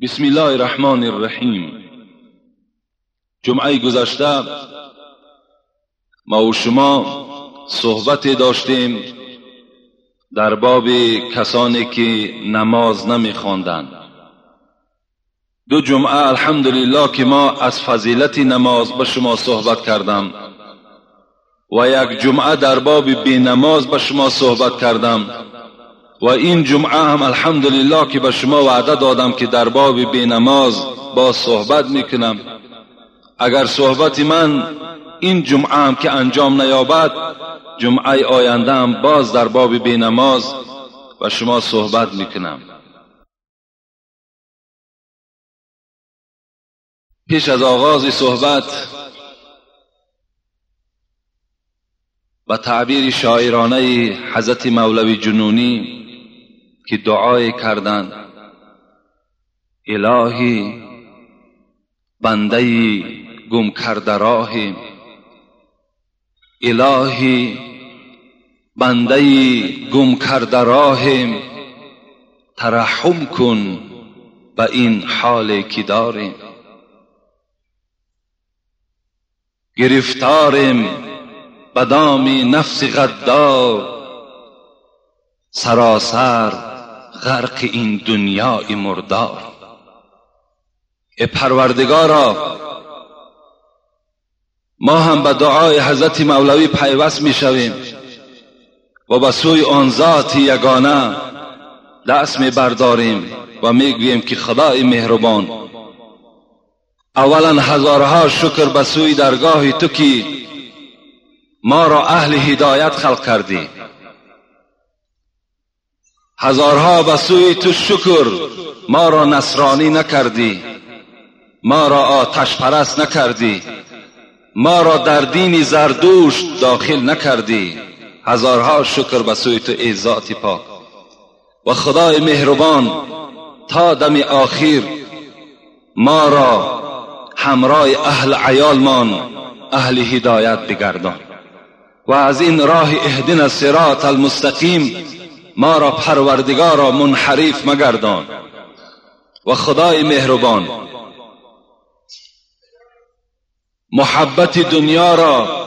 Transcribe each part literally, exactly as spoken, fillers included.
بسم الله الرحمن الرحیم. جمعه گذشته ما و شما صحبت داشتیم در باب کسانی که نماز نمی‌خواندند. دو جمعه الحمدلله که ما از فضیلت نماز به شما صحبت کردم و یک جمعه در باب بی نماز به شما صحبت کردم و این جمعه هم الحمدلله که به شما وعده دادم که در باب بی نماز با صحبت میکنم. اگر صحبت من این جمعه هم که انجام نیابد، جمعه آینده هم باز در باب بی نماز به شما صحبت میکنم. پیش از آغاز صحبت با تعبیر شاعرانه حضرت مولوی جنونی که دعای کردند: الهی بنده گم کرده راهیم، الهی بنده گم کرده راهیم، ترحم کن به این حال که داریم. گرفتاریم به دام نفس غدار، سراسر غرق این دنیای مردار. ای پروردگارا، ما هم به دعای حضرت مولوی پیوست می شویم و به سوی آن ذات یگانه دست می برداریم و می گوییم که خدای مهربان، اولا هزارها شکر به سوی درگاه تو که ما را اهل هدایت خلق کردی. هزارها به سوی تو شکر ما را نصرانی نکردی، ما را آتش پرست نکردی، ما را در دین زردوشت داخل نکردی. هزارها شکر به سوی تو ای ذات پاک. و خدای مهربان، تا دم آخر ما را همراه اهل عیالمان اهل هدایت بگردان و از این راه اهدنا الصراط المستقیم ما را پروردگارا منحرف مگردان. و خدای مهربان، محبت دنیا را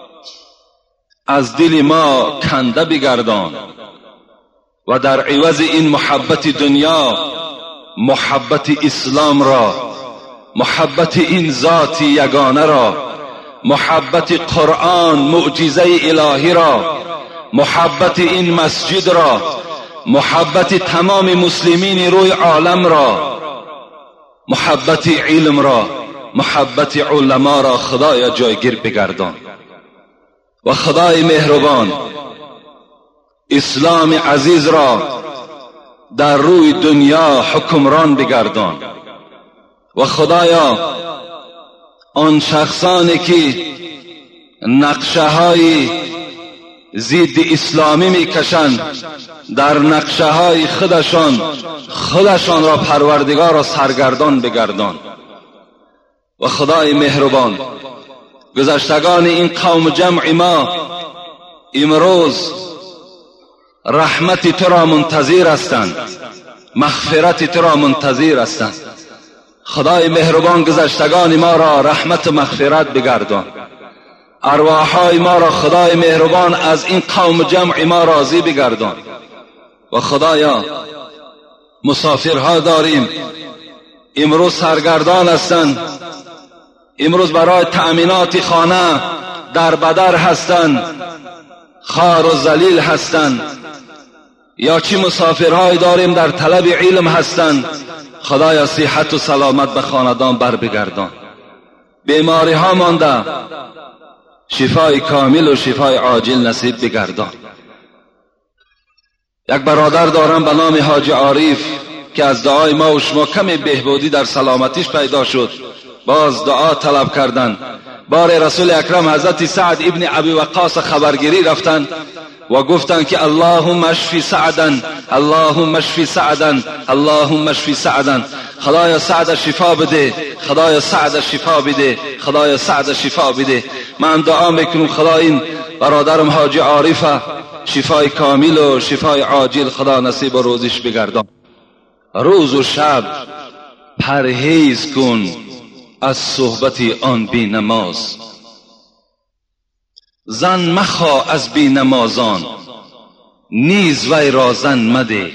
از دل ما کنده بگردان و در عوض این محبت دنیا محبت اسلام را، محبت این ذات یگانه را، محبت قرآن معجزه الهی را، محبت این مسجد را، محبت تمام مسلمین روی عالم را، محبت علم را، محبت علما را خدایا جایگیر بگردان. و خدای مهربان، اسلام عزیز را در روی دنیا حکمران بگردان. و خدایا، آن شخصانی که نقشه های ضد اسلامی میکشند، در نقشه های خودشان خودشان را پروردگار را سرگردان بگردان. و خدای مهربان، گذشتگان این قوم جمع ما امروز رحمت تو را منتظر هستند، مغفرت تو را منتظر هستند. خدای مهربان، گذشتگان ما را رحمت و مغفرت بگردان. ارواحای ما را خدای مهربان از این قوم جمع ما راضی بگردان. و خدایا، مسافرها داریم امروز سرگردان هستند، امروز برای تأمینات خانه در بدر هستند، خار و ذلیل هستند. یا چی مسافرهای داریم در طلب علم هستند. خدایا، صحت و سلامت به خاندان بر بگردان. بیماری ها مانده، شفای کامل و شفای عاجل نصیب بگردان. یک برادر دارم به نام حاجی عارف که از دعای ما و شما کمی بهبودی در سلامتیش پیدا شد، باز دعا طلب کردند. بار رسول اکرم حضرت سعد ابن ابی وقاص خبرگیری رفتند و گفتند که اللهم اشفی سعدا، اللهم اشفی سعدا، اللهم اشفی سعدا. خدایا سعد شفا بده، خدایا سعد شفا بده، خدایا سعد شفا بده. من دعا میکنم خدا این برادرم حاجی عارف شفای کامل و شفای عاجل خدا نصیب و روزش بگردان. روز و شب پرهیز کن از صحبت آن بی نماز. زن مخواه از بی نمازان، نیز وی را زن مده.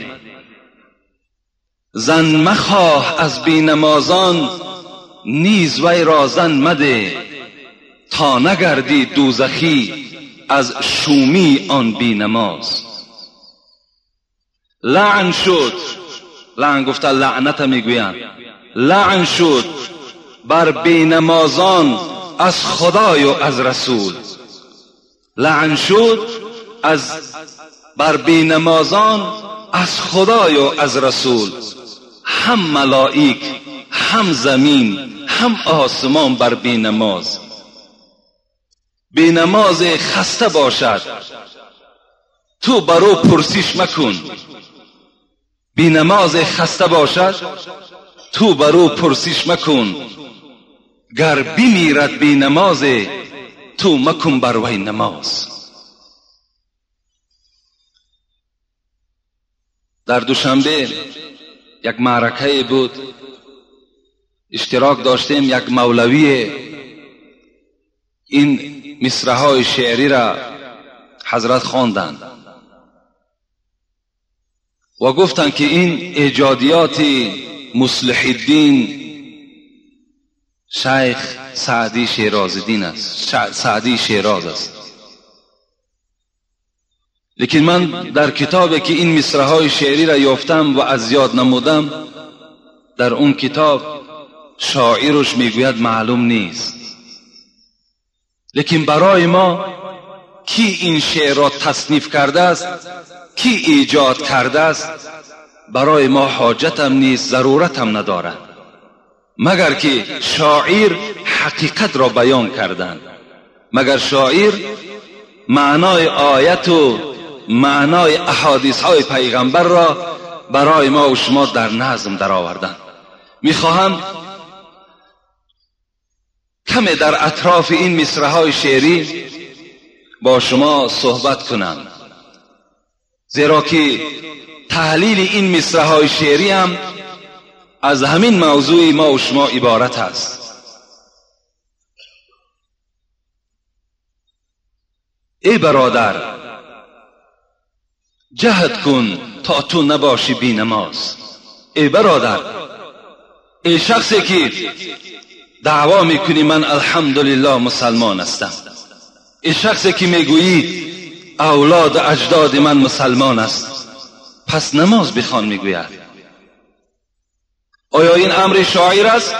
زن مخواه از بی نمازان، نیز وی را زن مده. تا نگردی دوزخی از شومی آن بی نماز. لعن شد، لعن گفته لعنت میگویند، لعن شد بر بی نمازان از خدای و از رسول. لعن شد از بر بی نمازان از خدای و از رسول. هم ملائک، هم زمین، هم آسمان بر بی نماز. بی نماز خسته باشد، تو برو پرسیش مکن. بی نماز خسته باشد، تو برو پرسیش مکن. گر بمیرد بی نماز، تو مکن بر وی نماز. در دوشنبه یک معرکه بود، اشتراک داشتیم. یک مولوی این مصرع‌های شعری را حضرت خواندند و گفتند که این ایجادیات مصلح الدین شیخ سعدی شیرازالدین است، سعدی شیراز است. لیکن من در کتابی که این مصرع‌های شعری را یافتم و از یاد نمودم، در اون کتاب شاعرش میگوید معلوم نیست. لیکن برای ما کی این شعر را تصنیف کرده است، کی ایجاد کرده است، برای ما حاجت هم نیست، ضرورت هم ندارد، مگر که شاعر حقیقت را بیان کردند. مگر شاعر معنای آیت و معنای احادیث های پیغمبر را برای ما و شما در نظم در آوردند. میخواهم کمی در اطراف این مصرع‌های شعری با شما صحبت کنم، زیرا که تحلیل این مصرع‌های شعری هم از همین موضوع ما و شما عبارت است. ای برادر، جهد کن تا تو نباشی بی نماز. ای برادر، ای شخصی که دعوا میکنی من الحمدلله مسلمان هستم، ای شخصی که میگویی اولاد اجداد من مسلمان است، پس نماز بخوان میگوید. آیا این امر شاعر است؟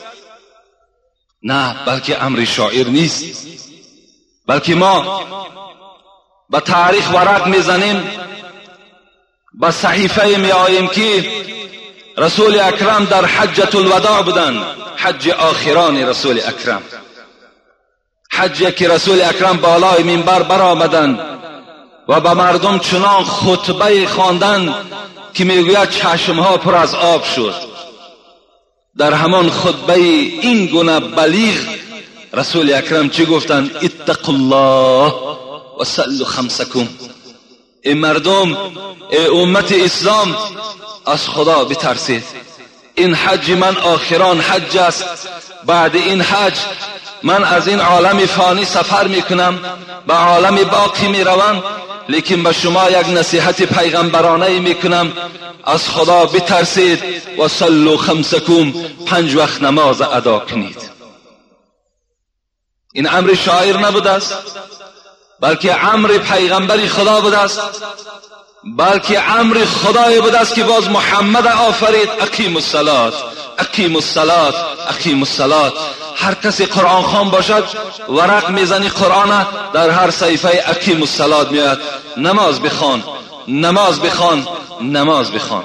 نه، بلکه امر شاعر نیست، بلکه ما به تاریخ ورق میزنیم، به صحیفه می آییم که رسول اکرم در حجة الوداع بودن، حج آخران رسول اکرم، حجی که رسول اکرم بالای منبر برآمدند و به مردم چنان خطبه خواندند که میگوید چشمها پر از آب شد. در همان خطبه این گونه بلیغ رسول اکرم چی گفتند؟ اتقوا الله و صلوا خمسکم. ای مردم، ای امت اسلام، از خدا بترسید. این حج من آخران حج است. بعد این حج من از این عالم فانی سفر میکنم، به عالم باقی میروم، لیکن به شما یک نصیحت پیغمبرانه میکنم، از خدا بترسید و صلوا خمسکم، پنج وقت نماز ادا کنید. این امر شاعر نبوده است، بلکه امر پیغمبری خدا بوده است، بلکه امر خدای بوده است که باز محمد آفرید اقیم الصلاة، اقیم الصلاة، اقیم الصلاة. هر کسی قرآن خوان باشد ورق میزنی قرآن، در هر صحیفه اقیم الصلاة میاد، نماز بخوان، نماز بخوان، نماز بخوان.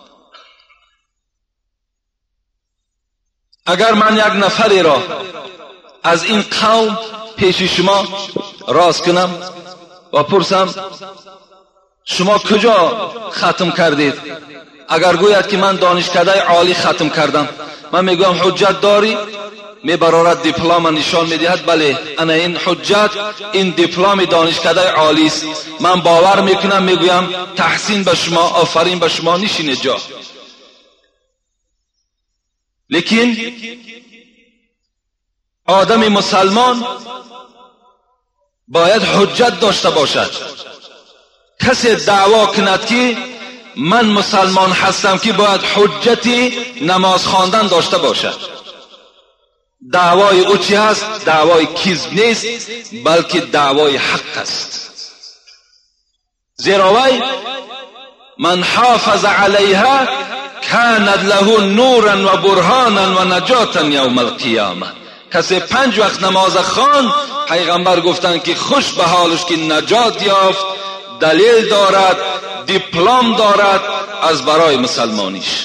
اگر من یک نفری را از این قوم پیش شما راست کنم و پرسم شما کجا ختم کردید، اگر گوید که من دانشکده عالی ختم کردم، من میگویم حجت داری؟ میبرارد دیپلم نشان میدهد، بله انا این حجت، این دیپلم دانشکده عالی است. من باور میکنم، میگویم تحسین به شما، آفرین به شما، نشین جا. لیکن آدم مسلمان باید حجت داشته باشد. کسی دعوا کند که من مسلمان هستم که باید حجتی نماز خواندن داشته باشد. دعوای او چی است؟ دعوای کذب نیست، بلکه دعوای حق است. زیرا وی من حافظ علیها کانت له نورا و برهانا و نجاتا یوم القیامه. کسی پنج وقت نماز خوان، پیغمبر گفتن که خوش به حالش که نجات یافت، دلیل دارد، دیپلم دارد از برای مسلمانیش.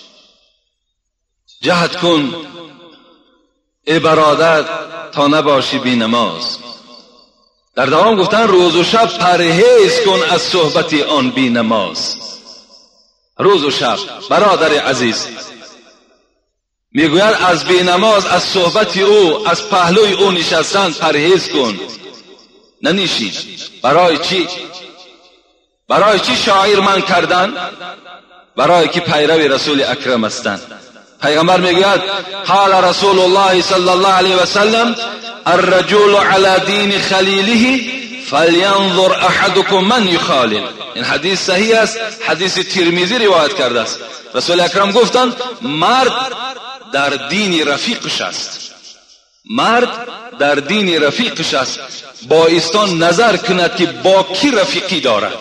جهد کن ای برادر تا نباشی بی نماز. در دوام گفتن روز و شب پرهیز کن از صحبت آن بی نماز. روز و شب برادر عزیز میگوید از بی نماز، از صحبت او، از پهلوی او نشستن پرهیز کن، ننیشی. برای چی؟ برای چی شاعر من کردن؟ برای که پیرو رسول اکرم هستند. پیغمبر میگوید قال رسول الله صلی الله علیه و سلم الرجل على دین خلیله فلینظر احدکم من یخالل. این حدیث صحیح است، حدیث ترمذی روایت کرده است. رسول اکرم گفتند مرد در دین رفیقش است، مرد در دین رفیقش است. با ایستان نظر کند که با کی رفیقی دارد،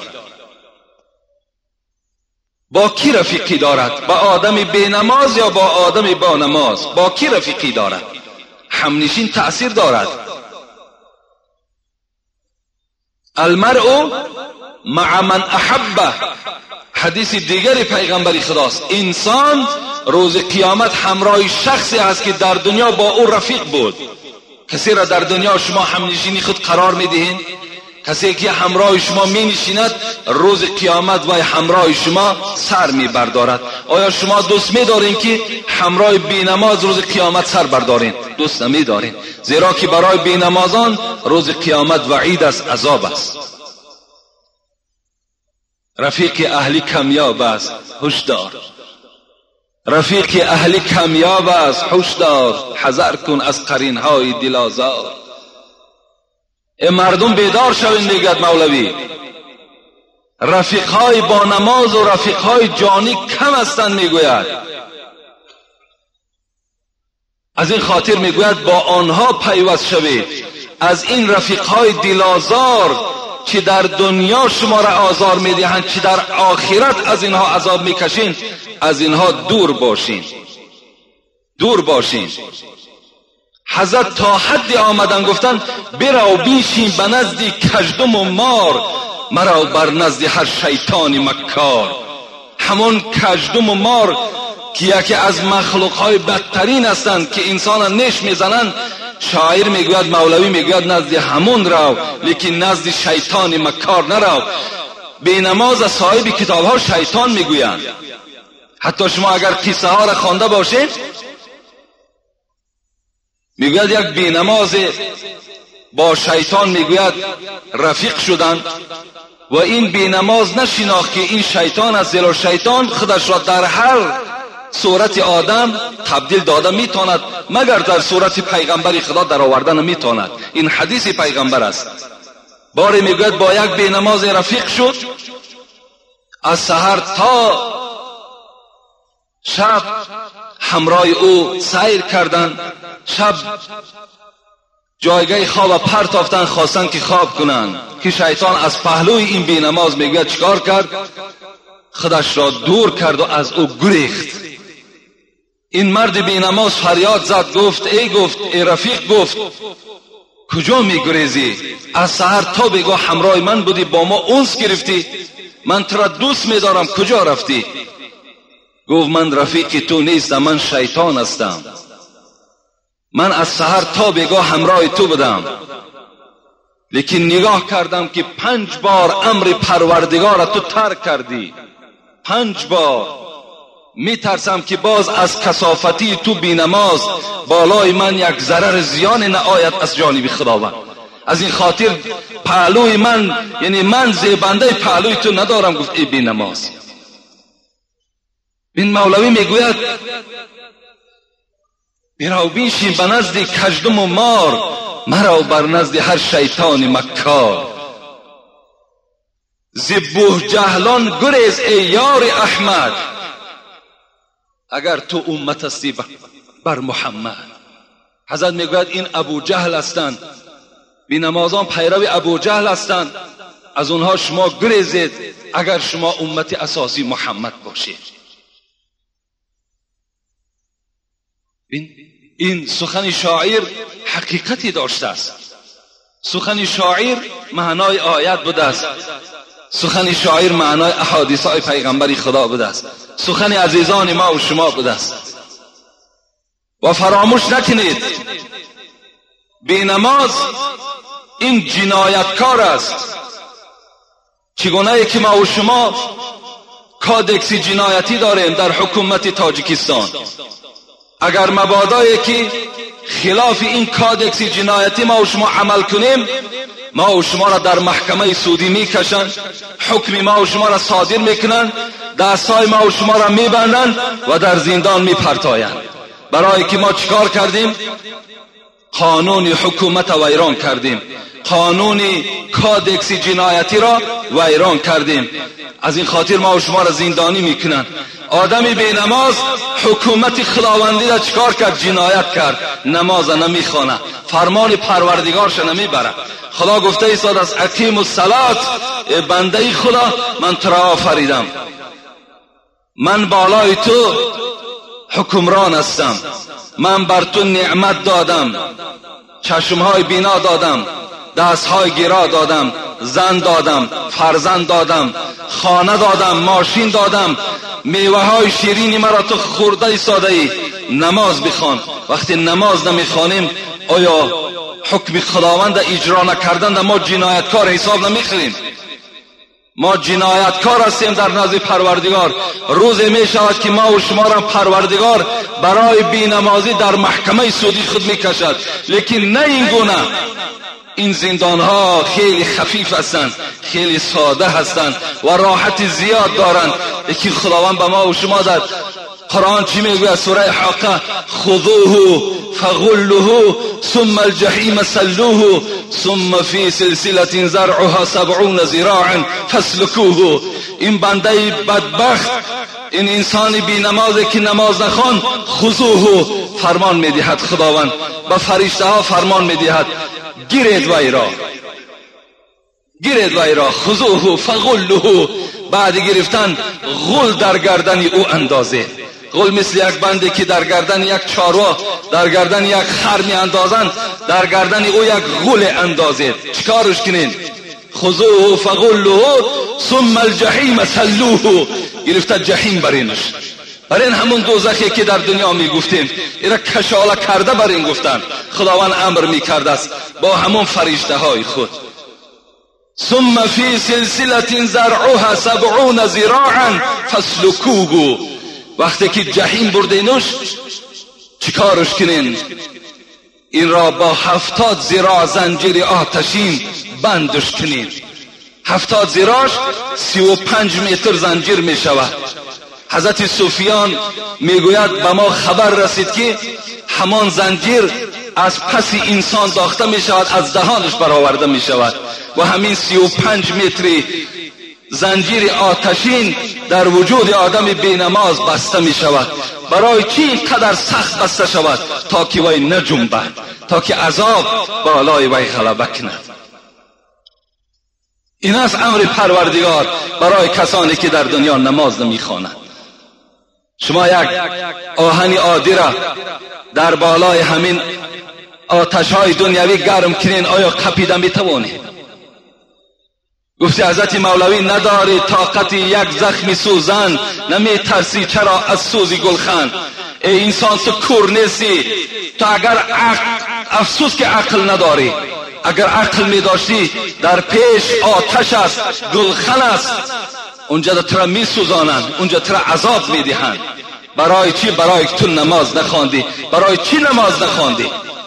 با کی رفیقی دارد، با آدم بی نماز یا با آدم با نماز، با کی رفیقی دارد. همنشین تأثیر دارد. المرء مع من احبه، حدیث دیگری پیغمبری خداست. انسان روز قیامت همراه شخصی است که در دنیا با او رفیق بود. کسی را در دنیا شما همنشینی خود قرار میدهین؟ کسی که همراه شما می نشیند روز قیامت و همراه شما سر می بردارد. آیا شما دوست می دارین که همراه بی نماز روز قیامت سر بردارین؟ دوست نمی دارین، زیرا که برای بی نمازان روز قیامت وعید است، عذاب است. رفیق اهلی کمیاب است، هشدار. رفیق اهلی کمیاب است، هشدار. حذر کن از قرینهای دلآزار. ای مردم بیدار شوین، میگوید مولوی. رفیقهای با نماز و رفیقهای جانی کم هستند میگوید. از این خاطر میگوید با آنها پیوست شوید. از این رفیقهای دلآزار که در دنیا شما را آزار میدهند، که در آخرت از اینها عذاب میکشین، از اینها دور باشین، دور باشین. حضرت تا حدی آمدن گفتن برو بیشین به نزد کژدم و مار، مرا بر نزد هر شیطان مکار. همون کژدم و مار که یکی از مخلوقهای بدترین هستند که انسان نش میزنند، شاعر میگوید، مولوی میگوید نزد همون رو، لیکن نزد شیطان مکار نرو. بی نماز صاحب کتاب ها شیطان میگویند. حتی شما اگر قصه ها را خوانده باشید، میگوید یک بی نماز با شیطان میگوید رفیق شدند و این بی نماز نشناخت که این شیطان است، زیرا شیطان خودش را در هر صورت آدم تبدیل داده میتواند، مگر در صورت پیغمبر خدا در آوردن نمیتواند. این حدیث پیغمبر است. باری میگوید با یک بی نماز رفیق شد، از سحر تا شب همراه او سیر کردند. شب جایگاه خواب پرتافتن، خواستن که خواب کنند که شیطان از پهلوی این بی نماز میگوید چیکار کرد؟ خودش را دور کرد و از او گریخت. این مرد بی نماز فریاد زد، گفت ای گفت ای رفیق، گفت کجا میگریزی؟ از سحر تا بگاه همراه من بودی، با ما انس گرفتی، من تو را دوست میدارم، کجا رفتی؟ گفت من رفیق تو نیستم، من شیطان هستم. من از سحر تا بگاه همراه تو بودم، لیکن نگاه کردم که پنج بار امر پروردگار تو ترک کردی. پنج بار میترسم که باز از کثافتی تو بی نماز بالای من یک ضرر زیان نآید از جانب خداوند. از این خاطر پهلوی من، یعنی من زیبنده پهلوی تو ندارم. گفت ای بی نماز. این مولوی میگوید میرو بیشین به نزد کژدم و مار، مرو بر نزد هر شیطان مکار. ز بوه جهلان گریز ای یار احمد، اگر تو امت هستی بر محمد. حضرت میگوید این ابو جهل هستند، بی نمازان پیرو ابو جهل هستند، از اونها شما گریزید اگر شما امت اساسی محمد باشید. این این سخن شاعر حقیقتی داشته است. سخن شاعر معنای آیت بوده است، سخن شاعر معنای احادیث های پیغمبر خدا بوده است، سخن عزیزان ما و شما بوده است. و فراموش نکنید بی نماز این جنایتکار است. چگونه که ما و شما کادکس جنایتی داریم در حکومت تاجیکستان، اگر مبادایی که خلاف این کادکس جنایتی ما و شما عمل کنیم، ما و شما را در محکمه سودی میکشند، حکم ما و شما را صادر میکنند، دستای ما و شما را میبندند و در زندان میپرتایند. برای که ما چیکار کردیم؟ قانون حکومت را ویران کردیم، قانون کادکس جنایتی را ویران کردیم. از این خاطر ما و شما را زندانی میکنند. آدمی بی نماز حکومت خداوندی را چیکار کرد؟ جنایت کرد. نماز نمیخوانه، فرمان پروردگارش نمیبره. خدا گفته ایستاد از اقیم الصلات، ای بنده خدا من تو را آفریدم، من بالای تو حکمران هستم، من بر تو نعمت دادم، چشمهای بینا دادم، دستهای گرا دادم، زن دادم، فرزند دادم، خانه دادم، ماشین دادم، میوه های شیرینی مرا تو خورده ایستاده ای. نماز بخوان. وقتی نماز نمیخوانیم آیا حکم خداوند اجرا نکردن ما جنایتکار حساب نمیخوریم؟ ما جنایتکار هستیم در نزد پروردگار. روزی می شود که ما و شما را پروردگار برای بینمازی در محکمه سودی خود میکشد. لیکن نه این گونه. این زندان ها خیلی خفیف هستند، خیلی ساده هستند و راحت زیاد دارند. لیکن خداوند به ما و شما در قرآن چی میگوید؟ سوره حاقه: خذوه فغلوه ثم الجحیم سلوه ثم فی سلسله زرعها سبعون ذراعا فاسلکوه. این بنده بدبخت، این انسان بی نمازی که نماز نخوان، خذوه فرمان میدهد خداوند، به فرشته ها فرمان میدهد گیرید وی را، گیرید وی را. خذوه فغلوه، بعد گرفتن غل در گردن او اندازه. غل مثل یک بنده که در گردن یک چاروا، در گردن یک خر می اندازند، در گردن او یک غل اندازه. چیکارش کنین؟ خذوه فغلوه ثم الجحیم سلوه، گرفته جحیم برینش. برین همون دوزخی که در دنیا می گفتیم، اینا کشاله کرده برین گفتن. خداوند امر می کرده است با همون فرشته های خود. ثم فی سلسله زرعها سبعون ذراعا فاسلکوه. وقتی که جحیم بردینش چیکارش کنین؟ این را با هفتاد ذراع زنجیر آتشین بندش کنین. هفتاد ذراعش سی و پنج متر زنجیر می شود. حضرت سفیان میگوید به ما خبر رسید که همان زنجیر از پس انسان داخته می شود، از دهانش برآورده می شود و همین سی و پنج متری زنجیر آتشین در وجود آدم بینماز بسته می شود. برای چی اینقدر سخت بسته شود؟ تا که وی نجنبد، تا که عذاب بالای وی غلبه کند. این است امر پروردگار برای کسانی که در دنیا نماز نمی خوانند. شما یک آهن عادی را در بالای همین آتش های دنیوی گرم کنین، آیا قپیده می توانید؟ گفتی حضرت مولوی نداری طاقت یک زخم سوزن، نمی ترسی چرا از سوزی گلخن؟ ای انسان تو کور نیستی. تو اگر عقل، افسوس که عقل نداری، اگر عقل می داشتی در پیش آتش است، گلخن است، اونجا تو را می سوزانند، اونجا تو را عذاب می دهند. برای چی؟ برای که تو نماز نخواندی. برای چی نماز نخواندی؟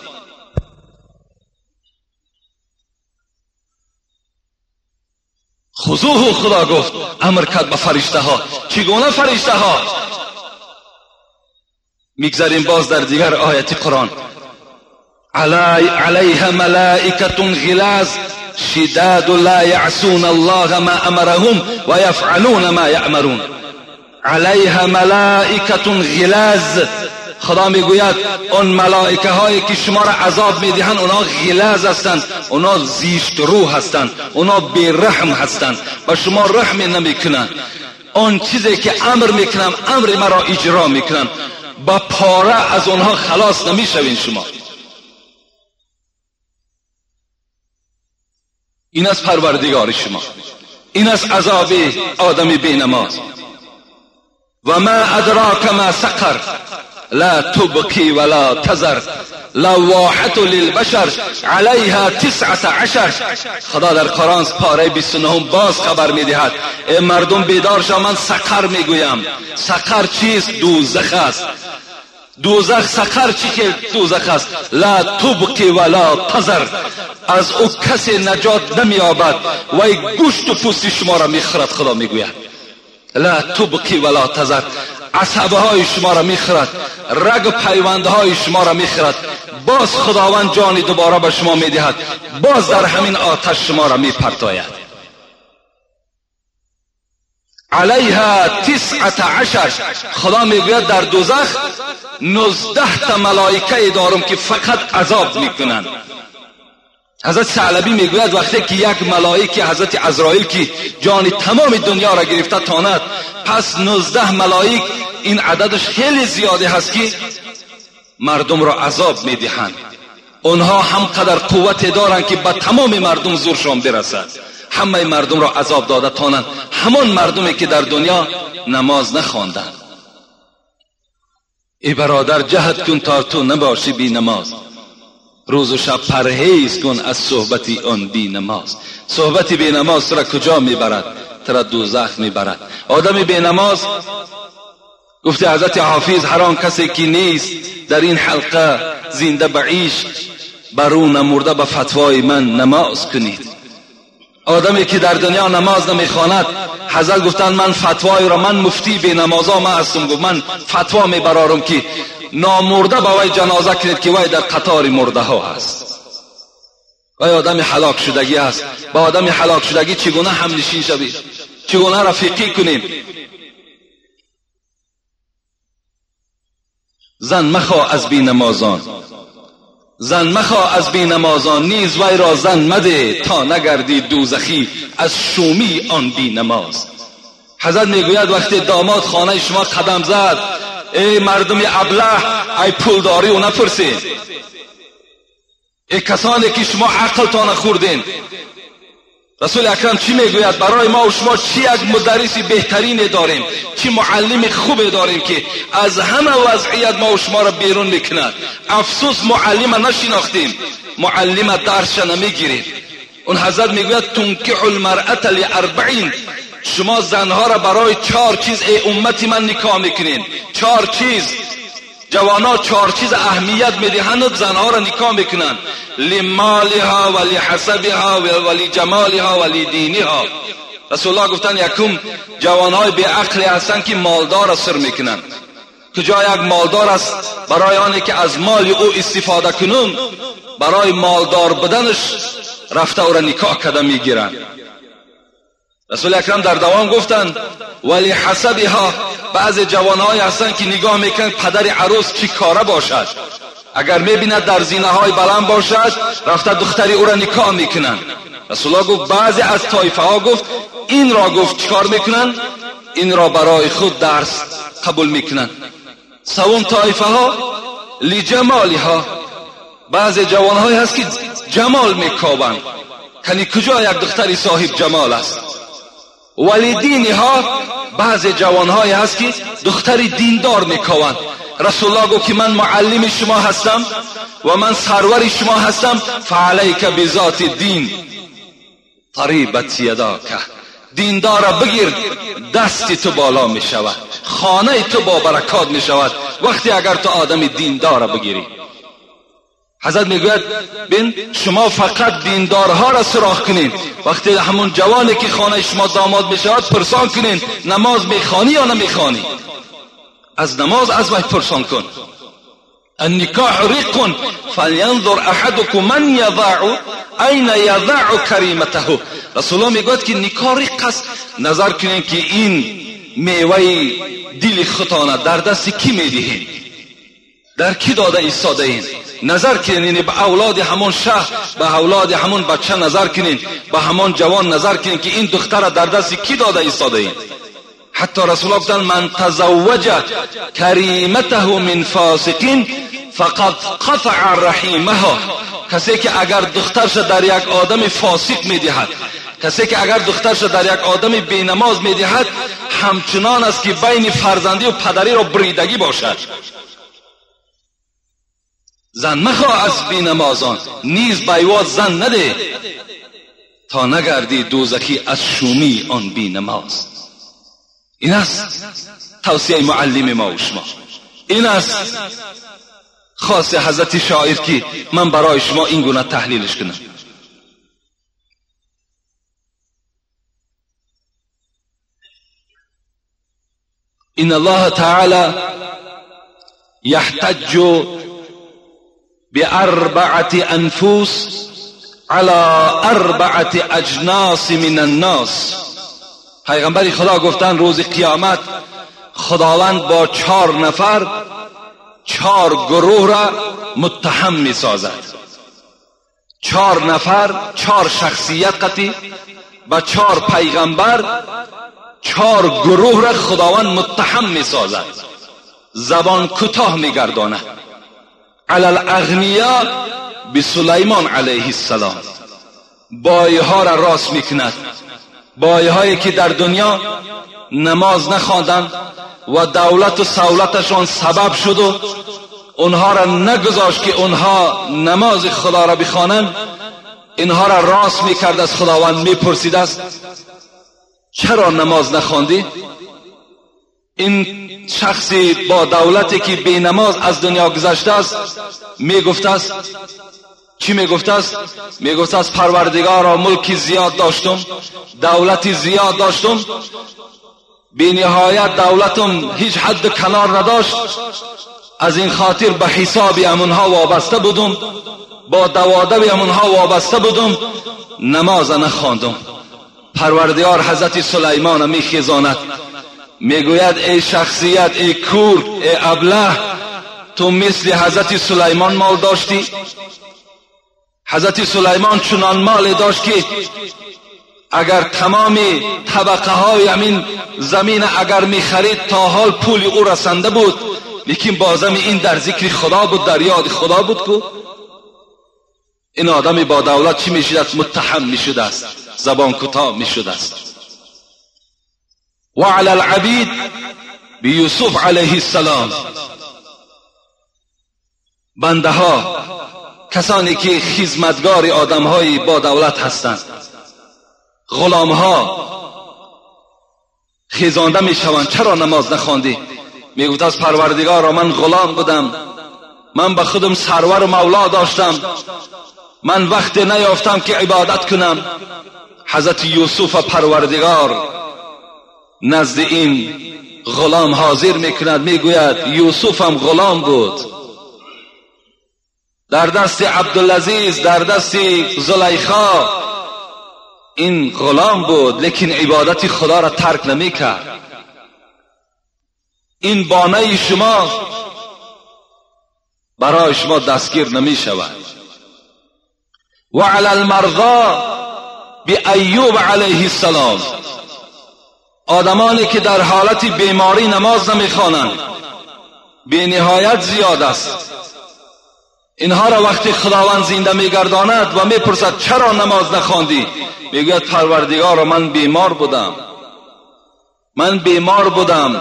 خذوه، خدا گفت، امر کرد به فرشته ها. چگونه فرشته ها؟ میگذاریم باز در دیگر آیت قرآن، علی علیها ملائکة غلاظ شداد لا یعصون الله ما امرهم و یفعلون ما یأمرون. علیها ملائکة غلاظ، خدا میگوید اون ملائکه هایی که شما را عذاب میدهند اونا غلاظ هستند، اونا زیشت روح هستند، اونا بیرحم هستند، با شما رحم نمیکنند. اون چیزی که امر میکنم امر مرا اجرا میکنند، با پاره از اونها خلاص نمیشوین شما. این از پروردگار شما، این از عذاب آدم بی نماز. و ما ادراک ما سقر لا تبکی ولا تذر لواحة للبشر علیها تسعة عشر. خدا در قرآن پاره بیست و نه باز خبر میدهد ای مردم بیدار شو، من سقر میگویم. سقر چیست؟ دوزخ است. دوزخ سقر چی که دوزخ است؟ لا تبکی ولا تذر، از او کسی نجات نمییابد و گوشت و پوست شما را میخورد. خدا میگوید لا تبکی ولا تذر، عصبه های شما را میخورد، رگ پیوند های شما را میخورد. باز خداوند جانی دوباره به شما میدهد، باز در همین آتش شما را میپرتاید. علیها تسعة عشر، خدا میگوید در دوزخ نوزده تا ملائکه دارم که فقط عذاب میکنند. حضرت ثعلبی میگوید وقتی که یک ملائکه حضرت عزرائیل که جان تمام دنیا را گرفته تاند، پس نوزده ملائک، این عددش خیلی زیاده هست که مردم را عذاب میدهند. اونها هم قدر قوت دارند که به تمام مردم زورشان برسد، همه مردم را عذاب داده تانند، همان مردمی که در دنیا نماز نخواندند. ای برادر جهد کن تا تو نباشی بی نماز، روز و شب پرهیز کن از صحبتی آن بی نماز. صحبتی بی نماز را کجا میبرد؟ ترا دوزخ میبرد. آدم بی نماز، گفته حضرت حافظ، هر آن کسی که نیست در این حلقه زنده به عشق، برون مرده به فتوای من نماز کنید. آدمی که در دنیا نماز نمیخواند، حضرت گفتن من فتوای را، من مفتی بی نمازا ما هستم، گفت من فتوا میبرارم که نامرده با وی جنازه کنید که وی در قطار مرده ها هست. وی آدم هلاک شدگی است. با آدم هلاک شدگی چگونه هم نشین شوید؟ چگونه رفیقی کنیم؟ زن مخواه از بی نمازان، زن مخواه از بی نمازان، نیز وی را زن مده تا نگردی دوزخی از شومی آن بی نماز. حضرت میگوید وقتی داماد خانه شما قدم زد، ای مردم ابله، ای پولداری و نپرسین، ای کسانی که شما عقل تان خوردین. رسول اکرم چی میگوید؟ برای ما و شما چی یک مدرسی بهترین داریم، چی معلم خوب داریم که از همه وضعیت ما و شما را بیرون میکند. افسوس معلم نشناختیم، معلم درس نمیگیریم. اون حضرت میگوید تنکح المرأة لاربعین، شما زنها را برای چهار چیز ای امتی من نکاح میکنین. چهار چیز، جوانا چهار چیز اهمیت میدهند، زنها را نکاح میکنند. لمالها و لحسبها و لجمالها و لدینها. رسول الله گفتن یکم جوانهای بی عقلی هستند که مالدار را سر میکنند. کجا یک مالدار است برای آنه که از مال او استفاده کنن، برای مالدار بدنش رفته او را نکاح کرده میگیرند. رسول اکرم در دوام گفتند ولی حسبها، بعض جوانهای هستن که نگاه میکنند پدر عروس چی کاره باشد، اگر میبیند در زینه های بلند باشد رفته دختری او را نکاح میکنند. رسول الله گفت بعضی از طایفه ها گفت این را گفت چیکار میکنند؟ این را برای خود درس قبول میکنند. سوم طایفه ها لجمالها، بعضی جوانهای هست که جمال میکاوند، یعنی کجا یک دختری صاحب جمال است. ولی دینها، بعض جوانهای هست که دختر دیندار میکوند. رسول الله گفت که من معلم شما هستم و من سرور شما هستم، فعلیک بذات دین طریبت یداک، دیندار بگیر دست تو بالا می شود، خانه تو با برکات می شود وقتی اگر تو آدم دیندار بگیری. حضرت میگوید بین شما فقط دیندارها را سراغ کنین، وقتی همون جوانی که خانه شما داماد میشود پرسان کنین نماز میخوانی یا نمیخوانی. از نماز از وی پرسان کن. النکاح ریق فلینظر احدکم من یضع این یضع کریمته. رسول الله میگوید که نکاح ریق است. نظر کنین که این میوه دل خودتان در دست کی میدهین؟ در کی داده ایستاده این؟ نظر کنین به اولاد همون شخص، به اولاد همون بچه نظر کنین، به همون جوان نظر کنین که این دختر در دست کی داده ایستاده این؟ حتی رسول الله گفتند من تزوج کریمته من فاسق فقد قطع رحیمها. کسی که اگر دخترش در یک آدم فاسق میدهد، کسی که اگر دخترش در یک آدم بینماز میدهد، همچنان است که بین فرزندی و پدری را بریدگی باشد. زن مخواه از بینمازان، نیز بیواد زن نده تا نگردی دوزخی از شومی آن بینماز. این است توصیه معلم ما و شما. این است خاص حضرت شاعر که من برای شما این گونه تحلیلش کنم. ان الله تعالی يحتج بأربعة انفس على أربعة اجناس من الناس. پیغمبر خدا گفتن روز قیامت خداوند با چهار نفر چهار گروه را متهم می سازد. چهار نفر چهار شخصیت قطعی با چهار پیغمبر چهار گروه را خداوند متهم می سازد، زبان کوتاه می گرداند. علی الاغنیا بسلیمان علیه السلام، بایها را راست می کند. بایهایی که در دنیا نماز نخواندند و دولت و سهولتشان سبب شد و اونها را نگذاشت که اونها نماز خدا را بخوانند، اینها را راست میکرد. از خداوند میپرسید است چرا نماز نخواندی؟ این شخصی با دولتی که بی نماز از دنیا گذشته است میگفت است چی میگفت است؟ میگفت است پروردگارا ملکی زیاد داشتم، دولتی زیاد داشتم، بی نهایت دولتم هیچ حد و کنار نداشت، از این خاطر به حساب امونها وابسته بودم، با دوادب امونها وابسته بودم، نماز نخواندم. پروردگار حضرت سلیمان میخیزاند، میگوید ای شخصیت، ای کور، ای ابله، تو مثل حضرت سلیمان مال داشتی؟ حضرت سلیمان چنان مال داشت که اگر تمام طبقه های همین زمین اگر می خرید تا حال پول او رسنده بود، لیکن بازم این در ذکر خدا بود، در یاد خدا بود که این آدمی با دولت چی می شده است؟ متهم می شده است، زبان کوتاه می شده است. و علی العبید بیوسف علیه السلام، بنده ها، کسانی که خدمتگار آدم های با دولت هستند، غلام ها خیزانده می شوند چرا نماز نخواندی؟ می گفت از پروردگار من غلام بودم، من به خودم سرور و مولا داشتم، من وقت نیافتم که عبادت کنم. حضرت یوسف پروردگار نزد این غلام حاضر میکند، میگوید یوسف هم غلام بود، در دست عبدالعزیز، در دست زلیخا این غلام بود، لیکن عبادت خدا را ترک نمی کرد. این بانه شما برای شما دستگیر نمی شود. و علی المرضى بی ایوب علیه السلام، آدمانی که در حالت بیماری نماز نمی خوانند بی نهایت زیاد است. اینها را وقتی خداوند زنده میگرداند و میپرسد چرا نماز نخواندی؟ میگوید پروردگار من بیمار بودم، من بیمار بودم،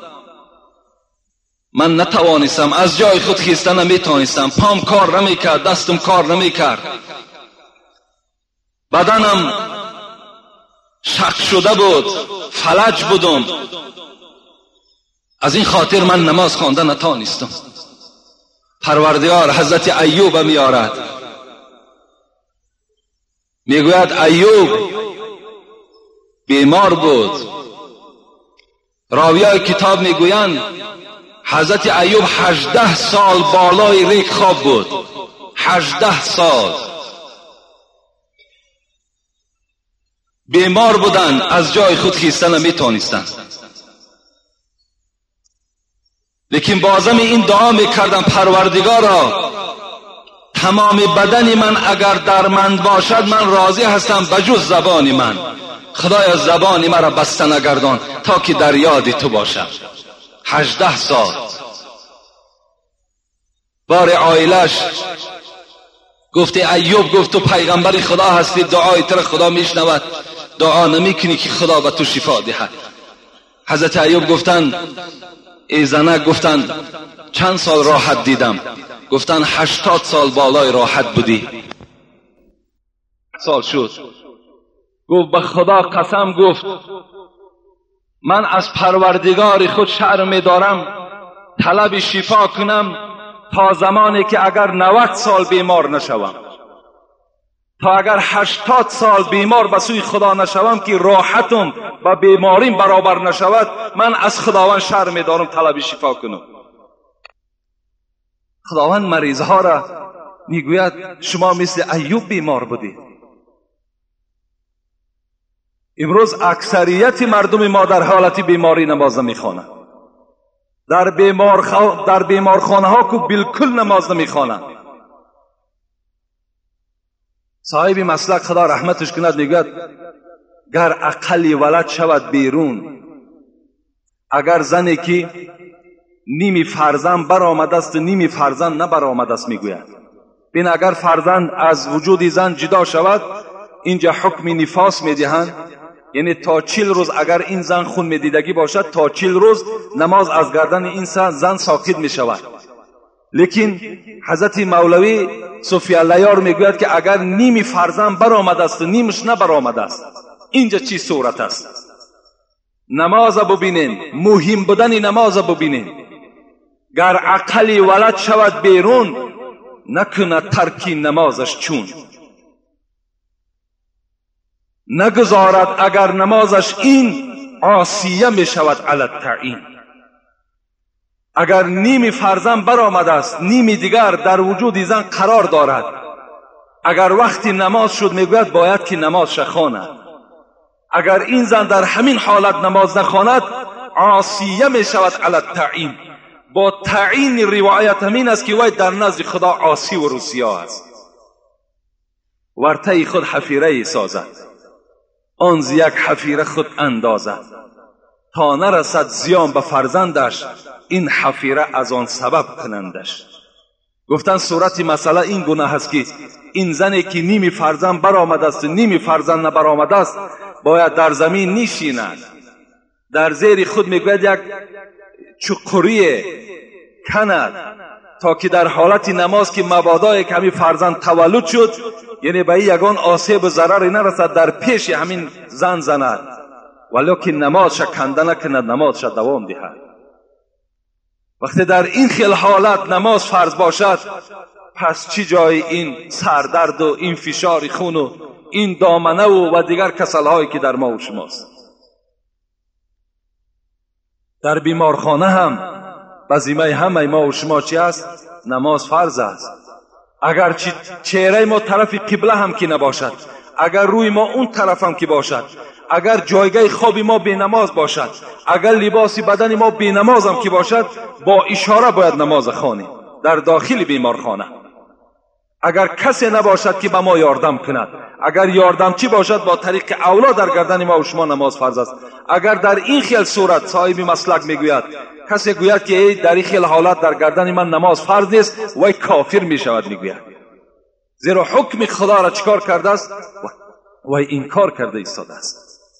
من نتوانستم از جای خود خیستن، نمیتوانستم، پام کار نمیکرد، دستم کار نمیکرد، بدنم شق شده بود، فلج بودم، از این خاطر من نماز خواندن نتوانستم. پروردگار حضرت ایوب میارد، میگوید ایوب بیمار بود. راویای کتاب میگویند حضرت ایوب هجده سال بالای ریگ خواب بود. هجده سال بیمار بودن، از جای خود خیستن نمیتونستن، لیکن بازم این دعا میکردن پروردگارا تمام بدن من اگر درمند باشد من راضی هستم بجز زبان من. خدایا زبان مرا بسته نگردان تا که در یاد تو باشم. هجده سال بار عائلش گفته ایوب گفت تو پیغمبر خدا هستی، دعای تو خدا میشنود، دعا نمیکنی که خدا به تو شفا دهد. حضرت ایوب گفتن ای زنک، گفتن چند سال راحت دیدم؟ گفتن هشتاد سال بالای راحت بودی. سال شد. گفت به خدا قسم، گفت من از پروردگار خود شرم دارم طلب شفا کنم تا زمانی که اگر نود سال بیمار نشوم، تا اگر هشتاد سال بیمار به سوی خدا نشوم که راحتم و بیماریم برابر نشود، من از خداوند شرم دارم طلب شفا کنم. خداوند مریضها را میگوید شما مثل ایوب بیمار بودید. امروز اکثریت مردم ما در حالت بیماری نماز نمیخوانند. در بیمار خو... در بیمارخانه ها کو بالکل نماز نمیخوانند. صاحب مسلک خدا رحمتش کند میگوید گر عقلی ولد شود بیرون، اگر زنی که نیمی فرزند برآمده است نیمی فرزند نبرآمده است، میگوید بین اگر فرزند از وجود زن جدا شود اینجا حکم نفاس میدهند، یعنی تا چهل روز اگر این زن خون میدیدگی باشد تا چهل روز نماز از گردن این زن ساقط میشود. لیکن حضرت مولوی صوفی اللیار میگوید که اگر نیمی فرزند برآمده است نیمش نبرآمده است، اینجا چی صورت است؟ نماز ببینین، مهم بودن نماز ببینین. گر عقلی ولد شود بیرون، نکنه ترکی نمازش چون. نگذارد اگر نمازش این، عاصیه می شود علی التعیین. اگر نیمی فرزند برآمده است نیمی دیگر در وجود زن قرار دارد، اگر وقتی نماز شد میگوید باید که نماز شخواند. اگر این زن در همین حالت نماز نخواند عاصیه می شود علی التعیین. با تعیین روایت همین است که وی در نزد خدا عاصی و رسوا است. ورطه خود حفیره سازد، آن ز یک حفیره خود اندازد، تا نرسد زیان به فرزندش این حفیره از آن سبب کنندش. گفتن صورت مسئله این گونه هست که این زنی که نیمی فرزند برآمده است نیمی فرزند نبرآمده است باید در زمین نشیند، در زیر خود میگوید یک چقوری کند تا که در حالت نماز که مبادا کمی فرزند تولد شد، یعنی به یگان آسیب و ضرری نرسد، در پیش همین زن زند، ولیکن نماز کنده نکند، نماز دوام دهد. وقتی در این خیل حالت نماز فرض باشد، پس چی جای این سردرد و این فشار خون و این دامنه و, و دیگر کسلهایی که در ما و شماست. در بیمارخانه هم بزیمه همه ما و شما چی است؟ نماز فرض است. اگر چهره ما طرف قبله هم که نباشد، اگر روی ما اون طرف هم که باشد، اگر جایگاه خواب ما بی نماز باشد، اگر لباس بدن ما بی نماز هم که باشد، با اشاره باید نماز خوانیم در داخل بیمارخانه. اگر کسی نباشد که به ما یاردم کند، اگر یاردمچی باشد با طریق اولا در گردن ما و شما نماز فرض است. اگر در این خیل صورت صاحب مسلک میگوید، کسی گوید که ای در این خیل حالت در گردن من نماز فرض نیست، وای کافر می شود میگوید، زیرا حکم خدا را چکار کرده است؟ وای انکار کرده ایستاده است.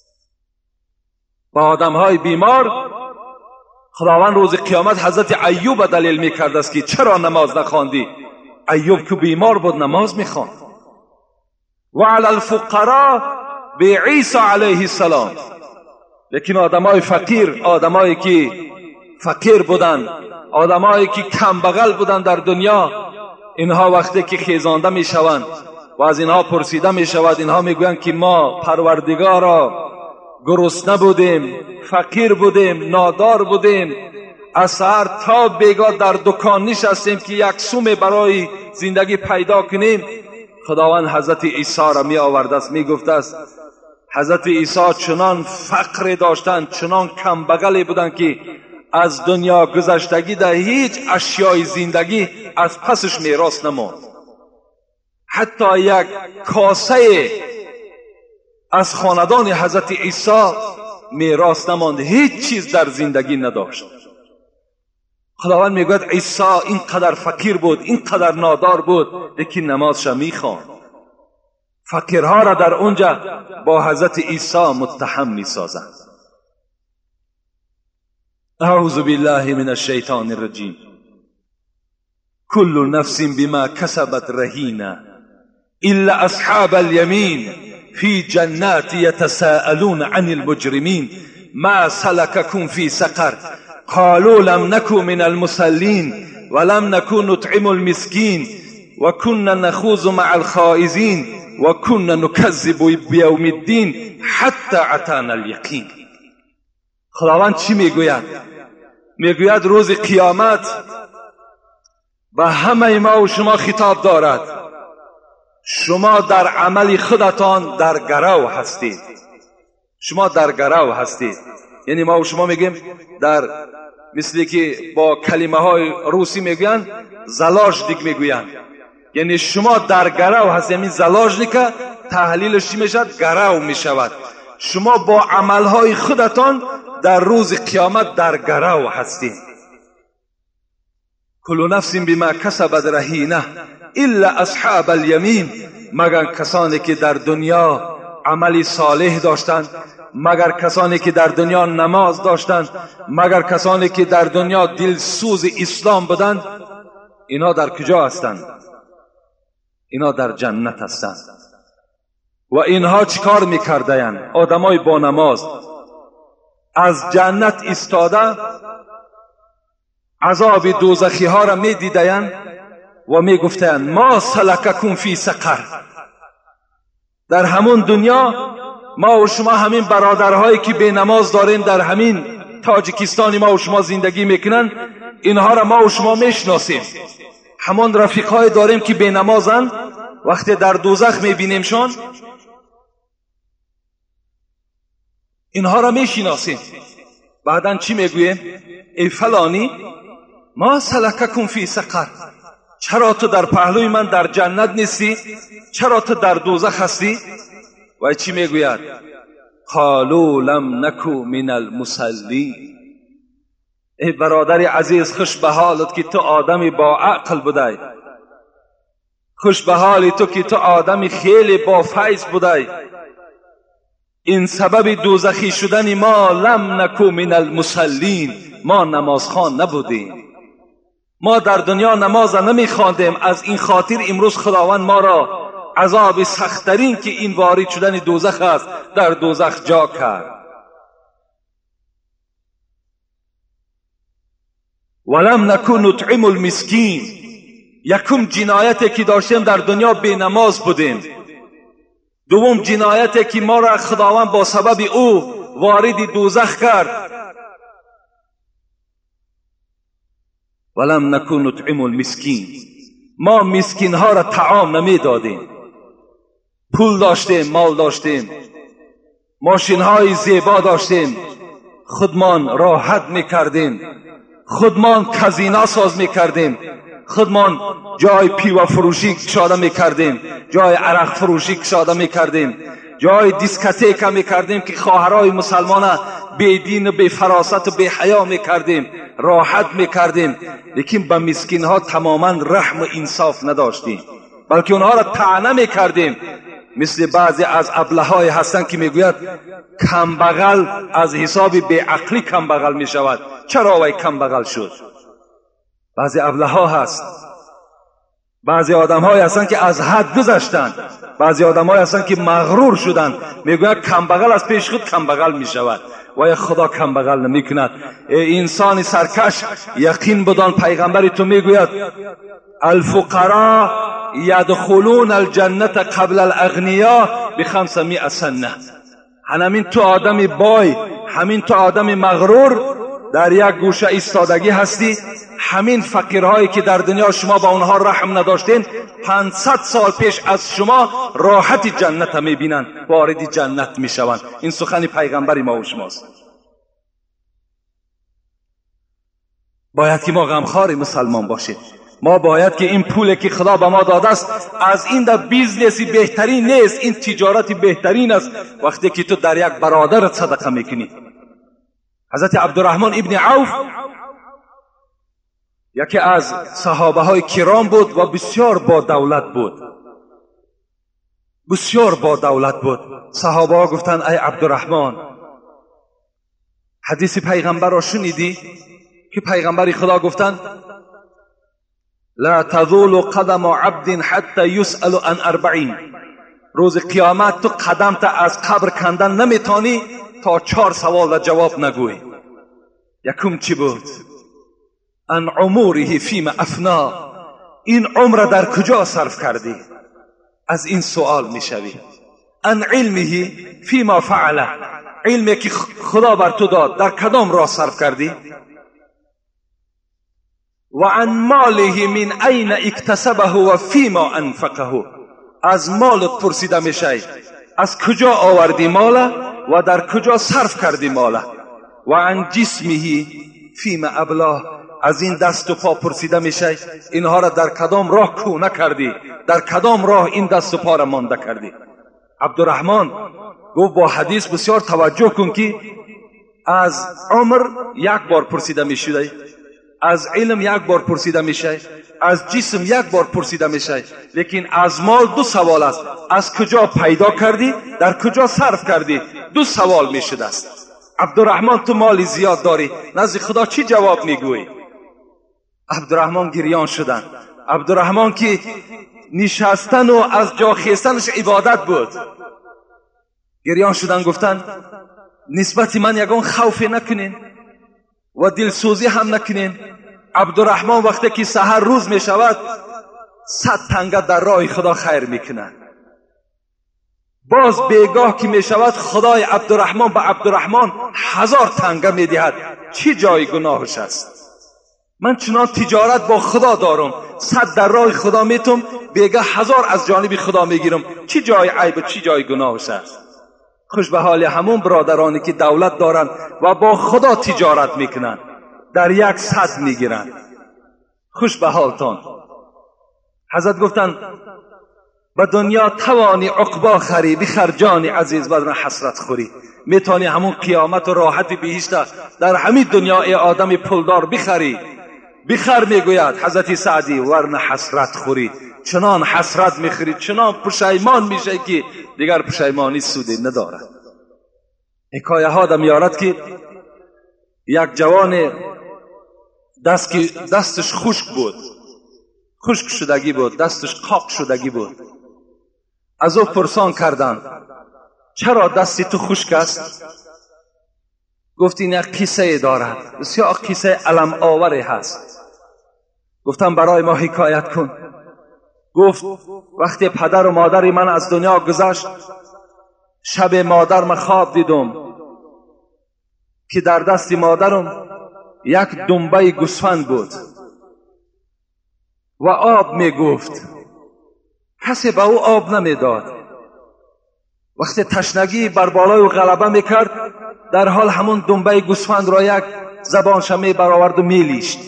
با آدم های بیمار خداوند روز قیامت حضرت ایوب دلیل می کرده است که چرا نماز نخواندی؟ ایوب که بیمار بود نماز می خواند. و علی الفقراء به عیسی علیه السلام. لیکن آدمای فقیر، آدمایی که فقیر بودن، آدمایی که کم بغل بودن در دنیا، اینها وقتی که خیزانده می شوند و از اینها پرسیده می شود، اینها می گویند که ما پروردگارا گرسنه بودیم، فقیر بودیم، نادار بودیم، از سحر تا بیگاه در دکان نشستیم که یک سوم برای زندگی پیدا کنیم. خداوند حضرت عیسی را می آورده است، می گفته است حضرت عیسی چنان فقر داشتند، چنان کمبغلی بودند که از دنیا گذشتگی در هیچ اشیای زندگی از پسش میراث نماند. حتی یک کاسه از خاندان حضرت عیسی میراث نماند، هیچ چیز در زندگی نداشت. خداوند میگوید عیسی اینقدر فقیر بود، اینقدر نادار بود، لیکن نمازش میخواند. فقیرها را در اونجا با حضرت عیسی متهم میسازند. اعوذ بالله من الشیطان الرجیم. كل نفس بما كسبت رهينة إلا أصحاب اليمين في جنات يتساءلون عن المجرمين ما سلككم في سقر قالوا لم نكن من المصلين ولم نكن نطعم المسكين وكنا نخوض مع الخائضين وكنا نكذب بيوم الدين حتى أتانا اليقين. خداوند چی میگوید؟ میگوید روز قیامت به همه ما و شما خطاب دارد. شما در عمل خودتان در گرو هستید. شما در گرو هستید. یعنی ما و شما میگیم در مثلی که با کلمه های روسی میگوین زلاج دیگ میگوین، یعنی شما در گرو هستید. یعنی زلاج دیگه تحلیلش چی میشد؟ گرو میشود. شما با عمل های خودتان در روز قیامت در گرو هستید. کل نفس بما کسبت رهینه الا اصحاب الیمین، مگر کسانی که در دنیا عملی صالح داشتند، مگر کسانی که در دنیا نماز داشتند، مگر کسانی که در دنیا دلسوز اسلام بودند، اینا در کجا هستند؟ اینا در جنت هستند. و اینها چیکار میکردند؟ آدمای با نماز از جنت استاده عذاب دوزخی ها را می دیدند و می گفتند ما سلککم فی سقر. در همون دنیا ما و شما همین برادرهایی که به نماز داریم در همین تاجیکستان ما و شما زندگی میکنن، اینها را ما و شما میشناسیم. همون رفیقای داریم که به نمازن، وقتی در دوزخ میبینیمشان اینها را میشناسیم. بعدن چی میگویم؟ ای فلانی ما سلککم فی سقر، چرا تو در پهلوی من در جنت نیستی؟ چرا تو در دوزخ هستی؟ و چی میگوید؟ قالوا لم نکو من المصلین. ای برادر عزیز، خوش به حالت که تو آدمی با عقل بودی، خوش به حال تو که تو آدمی خیلی با فیض بودی. این سبب دوزخی شدن ما لم نکو من المصلین، ما نمازخوان نبودیم، ما در دنیا نماز نمیخواندیم. از این خاطر امروز خداوند ما را عذاب سخت‌ترین که این وارد شدن دوزخ است در دوزخ جا کرد. ولم نکن نطعم المسکین، یکم جنایتی که داشتیم در دنیا بی نماز بودیم. دوم جنایتی که ما را خداوند با سبب او وارد دوزخ کرد. ولم نکن نطعم المسکین، ما مسکین ها را طعام نمی دادیم. پول داشتیم، مال داشتیم، ماشین های زیبا داشتیم، خودمان راحت میکردیم، خودمان کازینو ساز میکردیم، خودمان جای پیوه فروشی کشاده میکردیم، جای عرق فروشی کشاده میکردیم، جای دیسکتیک میکردیم که خواهرای مسلمان بی دین و بی فراست و بی حیا میکردیم، راحت میکردیم. لیکن به مسکین ها تماما رحم و انصاف نداشتیم، بلکه اونها را طعنه میکردیم. مثل بعضی از ابله‌های هستن که میگوید کمبغل از حساب بی عقلی کمبغل میشود. چرا وای کمبغل شد؟ بعضی ابله‌ها هست، بعضی آدم‌های هستن که از حد گذشتن، بعضی آدم‌های هستن که مغرور شدن، میگوید کمبغل از پیش خود کمبغل میشود. و خدا کمبغل نمیکند. ای انسان سرکش، یقین بدان پیغمبر تو میگوید الفقراء یدخلون الجنة قبل الاغنیاء بخمسمائة سنه. همین تو آدم بای، همین تو آدم مغرور در یک گوشه ایستادگی هستی، همین فقیرهایی که در دنیا شما با اونها رحم نداشتین پانصد سال پیش از شما راحت جنت میبینن، وارد جنت میشوند. این سخن پیغمبر ما و شماست. باید که ما غمخوار مسلمان باشیم. ما باید که این پولی که خدا به ما داده است از این در بیزنسی بهترین نیست، این تجارتی بهترین است وقتی که تو در یک برادرت صدقه میکنی. حضرت عبدالرحمن ابن عوف یکی از صحابه های کرام بود و بسیار با دولت بود، بسیار با دولت بود. صحابه ها گفتن ای عبدالرحمن، حدیث پیغمبر را شنیدی که پیغمبر خدا گفتن لا تزول قدم عبد حتى يسأل عن اربعین، روز قیامت تو قدم تا از قبر کندن نمیتانی تا چهار سوال را جواب نگوی. یکم چی بود؟ ان عمره فيما افنا، این عمر در کجا صرف کردی؟ از این سوال میشوی. ان علمه فيما فعل، علمی که خدا بر تو داد در کدام راه صرف کردی؟ و عن ماله من این اکتسبه و فيما انفقه، از مال پرسیده میشه از کجا آوردی مال و در کجا صرف کردی مال. و عن جسمه فيما ابلاه، از این دست و پا پرسیده میشه اینها را در کدام راه کونه کردی، در کدام راه این دست و پا را مانده کردی. عبدالرحمن گفت با حدیث بسیار توجه کن که از عمر یک بار پرسیده میشده، از علم یک بار پرسیده میشه، از جسم یک بار پرسیده میشه، لیکن از مال دو سوال است. از کجا پیدا کردی، در کجا صرف کردی، دو سوال میشده است. عبدالرحمن تو مالی زیاد داری، نزد خدا چی جواب میگویی؟ عبدالرحمن گریان شدن. عبدالرحمن که نشستن و از جا خیستنش عبادت بود، گریان شدن. گفتن نسبت من یگان خوفی نکنین و دلسوزی هم نکنین. عبدالرحمن وقتی که سحر روز می شود صد تنگه در راه خدا خیر میکنن. باز بیگاه که می شود خدای عبدالرحمن به عبدالرحمن هزار تنگه می دهد. چی جای گناهش است؟ من چنان تجارت با خدا دارم، صد در راه خدا میتم، بیگاه هزار از جانب خدا میگیرم، چی جای عیب و چی جای گناهش است؟ خوش به حال همون برادرانی که دولت دارن و با خدا تجارت میکنن، در یک صد میگیرن. خوش به حالتان. حضرت گفتن به دنیا توانی عقبا خری، بخر جان عزیز بدن حسرت خوری. میتونی همون قیامت و راحت بهشت در همین دنیا ای آدم پولدار بخری. بخر میگوید حضرت سعدی، ورنه حسرت خوری. چنان حسرت میخوری، چنان پشیمان میشه که دیگر پشیمانی سودی ندارد. حکایه ها دم یارد که یک جوان دست که دستش خشک بود، خشک شدگی بود، دستش قاق شدگی بود. از او پرسان کردند چرا دستی تو خشک است؟ گفت این یک قصه دارد، بسیار قصه علم آوری هست. گفتم برای ما حکایت کن. گفت وقتی پدر و مادر من از دنیا گذشت، شب مادرم خواب دیدم که در دست مادرم یک دنبه گوسفند بود و آب می گفت، کسی به او آب نمی داد. وقتی تشنگی بر بالای او غلبه می کرد، در حال همون دنبه گوسفند را یک زبانش می برآورد و می لیشت.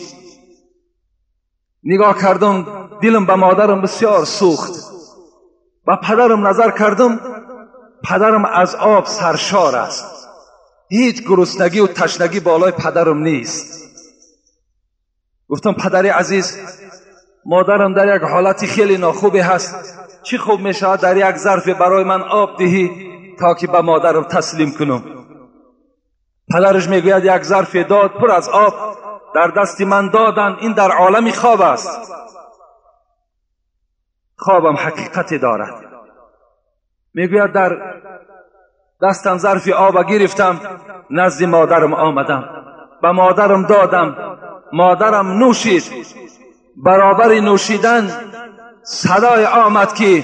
نگاه کردم، دلم به مادرم بسیار سوخت. به پدرم نظر کردم، پدرم از آب سرشار است، هیچ گرسنگی و تشنگی بالای پدرم نیست. گفتم پدر عزیز، مادرم در یک حالتی خیلی ناخوبی هست، چی خوب می شود در یک ظرف برای من آب دهی تا که به مادرم تسلیم کنم. پدرش می گوید یک ظرف داد پر از آب در دست من دادن، این در عالم خواب است. خوابم حقیقت دارد. می گوید در دستم ظرف آب گرفتم، نزد مادرم آمدم، به مادرم دادم، مادرم نوشید. برابر نوشیدن صدای آمد که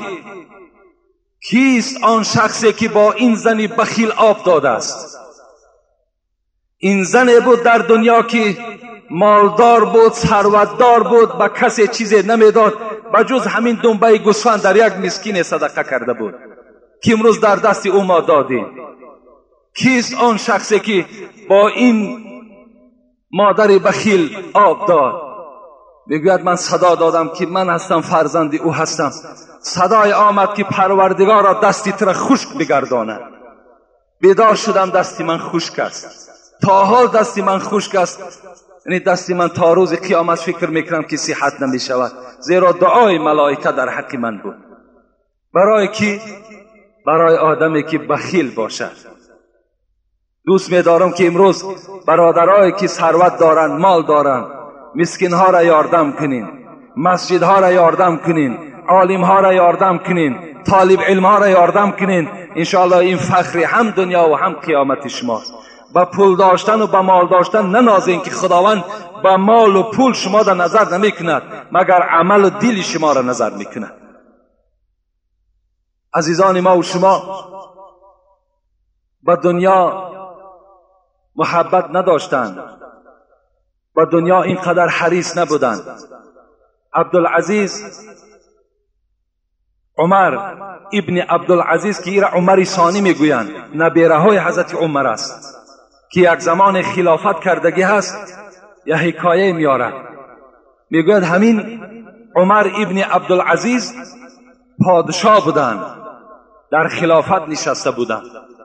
کیست آن شخصی که با این زنی بخیل آب داده است؟ این زن بود در دنیا که مالدار بود، ثروتدار بود، به کسی چیزی نمیداد به جز همین دنبه گوسفند در یک مسکین صدقه کرده بود که امروز در دست او ما دادیم. کیست آن شخصی که با این مادر بخیل آب داد؟ میگوید من صدا دادم که من هستم فرزند او هستم. صدای آمد که پروردگار را دستی تر خشک بگرداند. بیدار شدم دستی من خشک است، تا حال دستی من خشک است. یعنی دستی من تا روز قیامت فکر میکنم که صحت نمی شود، زیرا دعای ملائکه در حق من بود. برای کی؟ برای آدمی که بخیل باشد. دوست می‌دارم که امروز برادرایی که ثروت دارند، مال دارند، مسکین‌ها را یاردم کنین، مسجدها را یاردم کنین، عالم‌ها را یاردم کنین، طالب علم‌ها را یاردم کنین. انشاءالله این فخر هم دنیا و هم قیامت شماست. با پول داشتن و با مال داشتن ننازین که خداوند با مال و پول شما را نظر نمی کند، مگر عمل و دل شما را نظر می کند. عزیزان ما و شما با دنیا محبت نداشتند، با دنیا اینقدر حریص نبودند. عبدالعزیز عمر ابن عبدالعزیز که ایره عمر ثانی میگویند، نبیره های حضرت عمر است که یک زمان خلافت کردگی هست. یا حکایه میارد، میگوید همین عمر ابن عبدالعزیز پادشاه بودند، در خلافت نشسته بودند.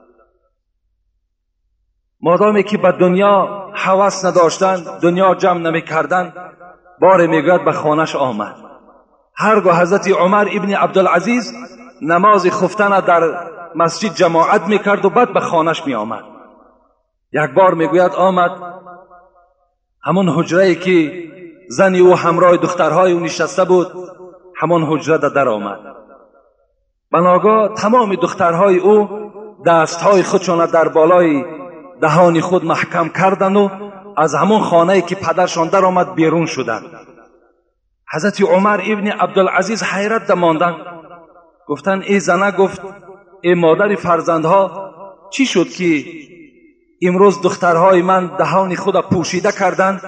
مادامی که به دنیا هوس نداشتند، دنیا جمع نمی کردند، بار میگوید به خانش آمد. هرگاه حضرت عمر ابن عبدالعزیز نماز خفتن در مسجد جماعت میکرد و بعد به خانش می آمد. یک بار میگوید آمد همون حجره که زنی او همراه دخترهای او نشسته بود، همون حجره در آمد. بناگاه تمام دخترهای او دستهای خودشان در بالای دهان خود محکم کردند و از همون خانه‌ای که پدرشان در آمد بیرون شدند. حضرت عمر ابن عبدالعزیز حیرت ماندند. گفتن ای زنه، گفت ای مادر فرزندها، چی شد که امروز دخترهای من دهان خود پوشیده کردند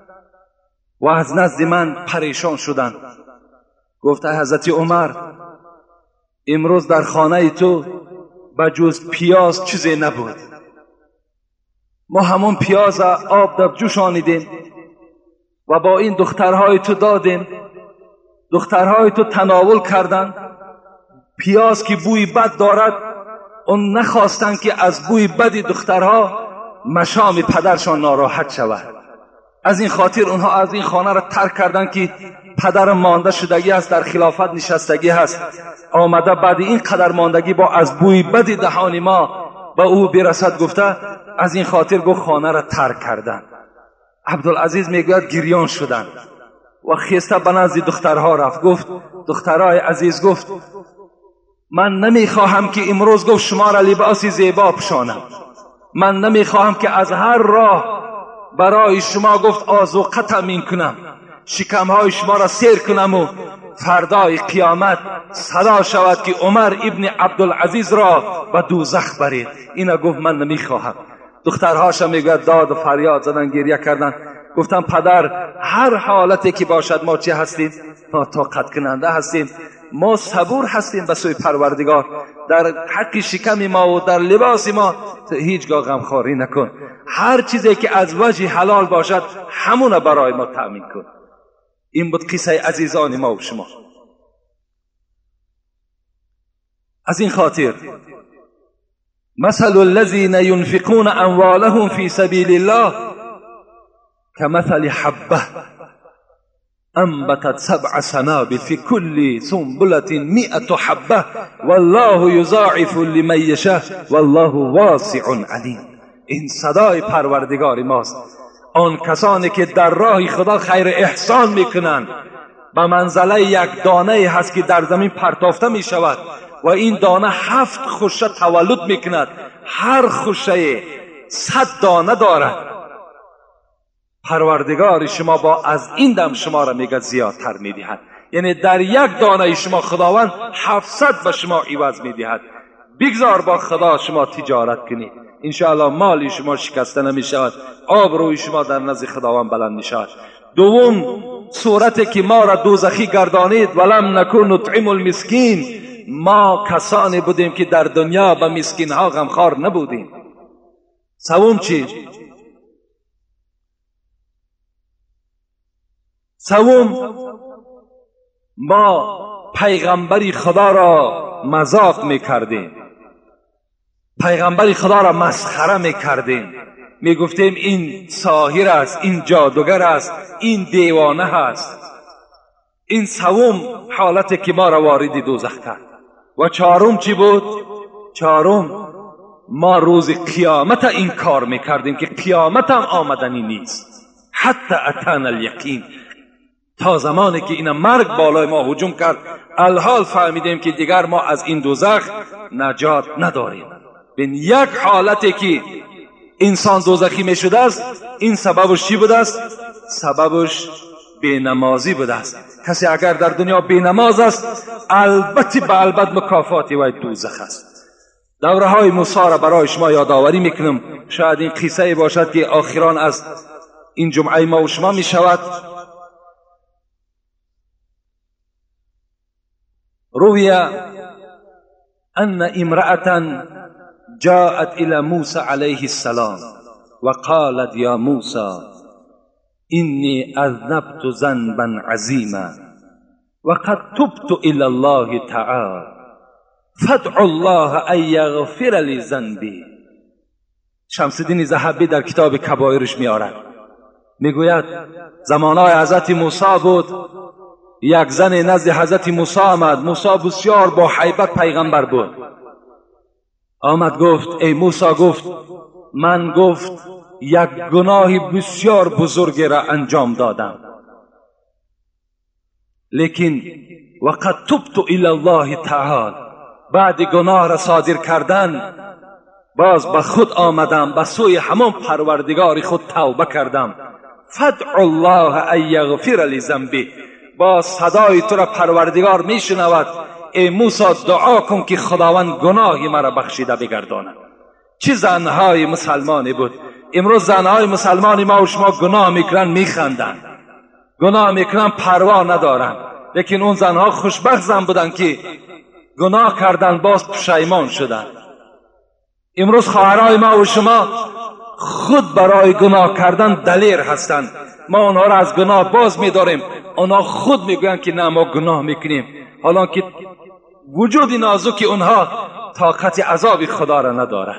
و از نزد من پریشان شدند؟ گفت حضرت عمر، امروز در خانه تو بجز پیاز چیزی نبود. ما همون پیاز آب در جوشانیدیم و با این دخترهای تو دادیم. دخترهای تو تناول کردند. پیاز که بوی بد دارد، اون نخواستند که از بوی بد دخترها مشام پدرشان ناراحت شود. از این خاطر اونها از این خانه را ترک کردند که پدر مانده شدگی است، در خلافت نشستگی هست، آمده بعد این قدر ماندگی با از بوی بد دهان ما با او برسد. گفته از این خاطر گفت خانه را ترک کردند. عبدالعزیز میگوید گریان شدند و خیسته به نزد دخترها رفت. گفت دخترای عزیز، گفت من نمیخواهم که امروز گفت شما را لباسی زیبا پوشانم، من نمیخواهم که از هر راه برای شما گفت آذوقه تامین کنم، شکمهای شما را سیر کنم و فردای قیامت صدا شود که عمر ابن عبدالعزیز را به دوزخ برید. اینا گفت من نمیخواهم. دخترهاش میگوید داد و فریاد زدن، گریه کردن. گفتم پدر، هر حالتی که باشد ما چی هستیم؟ ما طاقت کننده هستیم، ما صبور هستیم به سوی پروردگار. در حق شکم ما و در لباس ما هیچگاه غمخواری نکن. هر چیزی که از وجه حلال باشد همون برای ما تأمین کن. این بود قصه عزیزان ما و شما. از این خاطر مثل الذين ينفقون اموالهم في سبيل الله كمثل حبة انبتت سبع سنابل في كل سنبلة مئة حبة والله يضاعف لمن يشاء والله واسع عليم. این صدای پروردگار ماست. آن کسانی که در راه خدا خیر احسان میکنند به منزله یک دانه هست که در زمین پرتافته می شود و این دانه هفت خوشه تولد میکند، هر خوشه صد دانه دارد. پروردگار شما با از این دم شما را میگه زیادتر میدهد. یعنی در یک دانه شما خداوند هفتصد به شما عوض میدهد. بگذار با خدا شما تجارت کنید. انشاءالله مال شما شکسته نمی شود، آبروی شما در نزد خداوند بلند می شود. دوم صورتی که ما را دوزخی گردانید، ولم نکن نطعم المسکین، ما کسانی بودیم که در دنیا به مسکین ها غمخوار نبودیم. سوم چی؟ سوم ما پیغمبری خدا را مذاق میکردیم، پیغمبری خدا را مسخره میکردیم، میگفتیم این ساحر است، این جادوگر است، این دیوانه است. این سوم حالتی که ما را وارد دوزخ کرد. و چهارم چی بود؟ چهارم ما روز قیامت این کار میکردیم که قیامت هم آمدنی نیست، حتی اتانا الیقین، تا زمانی که این مرگ بالای ما هجوم کرد الحال فهمیدیم که دیگر ما از این دوزخ نجات نداریم. بین یک حالتی که انسان دوزخی می شده است، این سببش چی بوده است؟ سببش بینمازی بوده است. کسی اگر در دنیا بینماز است، البته به البته مکافاتی و دوزخ است. دوره های موسی را برای شما یادآوری میکنم، شاید این قصه باشد که آخران از این جمعه ما و شما می شود. روی ان امرأة جاءت الى موسى عليه السلام وقالت يا موسى إني أذنبت ذنبا عظيما وقد تبت إلى الله تعالى فادع الله أن يغفر لي ذنبي. شمس الدین ذهبی در کتاب کبایرش میآورد، میگوید زمانهای حضرت موسی بود، یک زن نزد حضرت موسی آمد. موسی بسیار با هیبت پیغمبر بود. آمد گفت ای موسی، گفت من گفت یک گناه بسیار بزرگ را انجام دادم، لیکن وقد تبت الی الله تعالی، بعد گناه را صادر کردن باز به خود آمدم، به سوی همان پروردگار خود توبه کردم. فادع الله ان یغفر لی ذنبی، با صدای تو را پروردگار میشنود. ای موسی دعا کن که خداوند گناهی مرا بخشیده بگرداند. چه زنهای مسلمانی بود! امروز زنهای مسلمانی ما و شما گناه میکنن میخندن، گناه میکنن پروا ندارن، لیکن اون زنها خوشبخت زن بودن که گناه کردن باز پشیمان شدن. امروز خواهرای ما و شما خود برای گناه کردن دلیر هستند. ما اونها را از گناه باز میداریم، اونها خود میگویند که نه ما گناه میکنیم، حالا که وجود نازک اونها طاقت عذاب خدا را ندارد.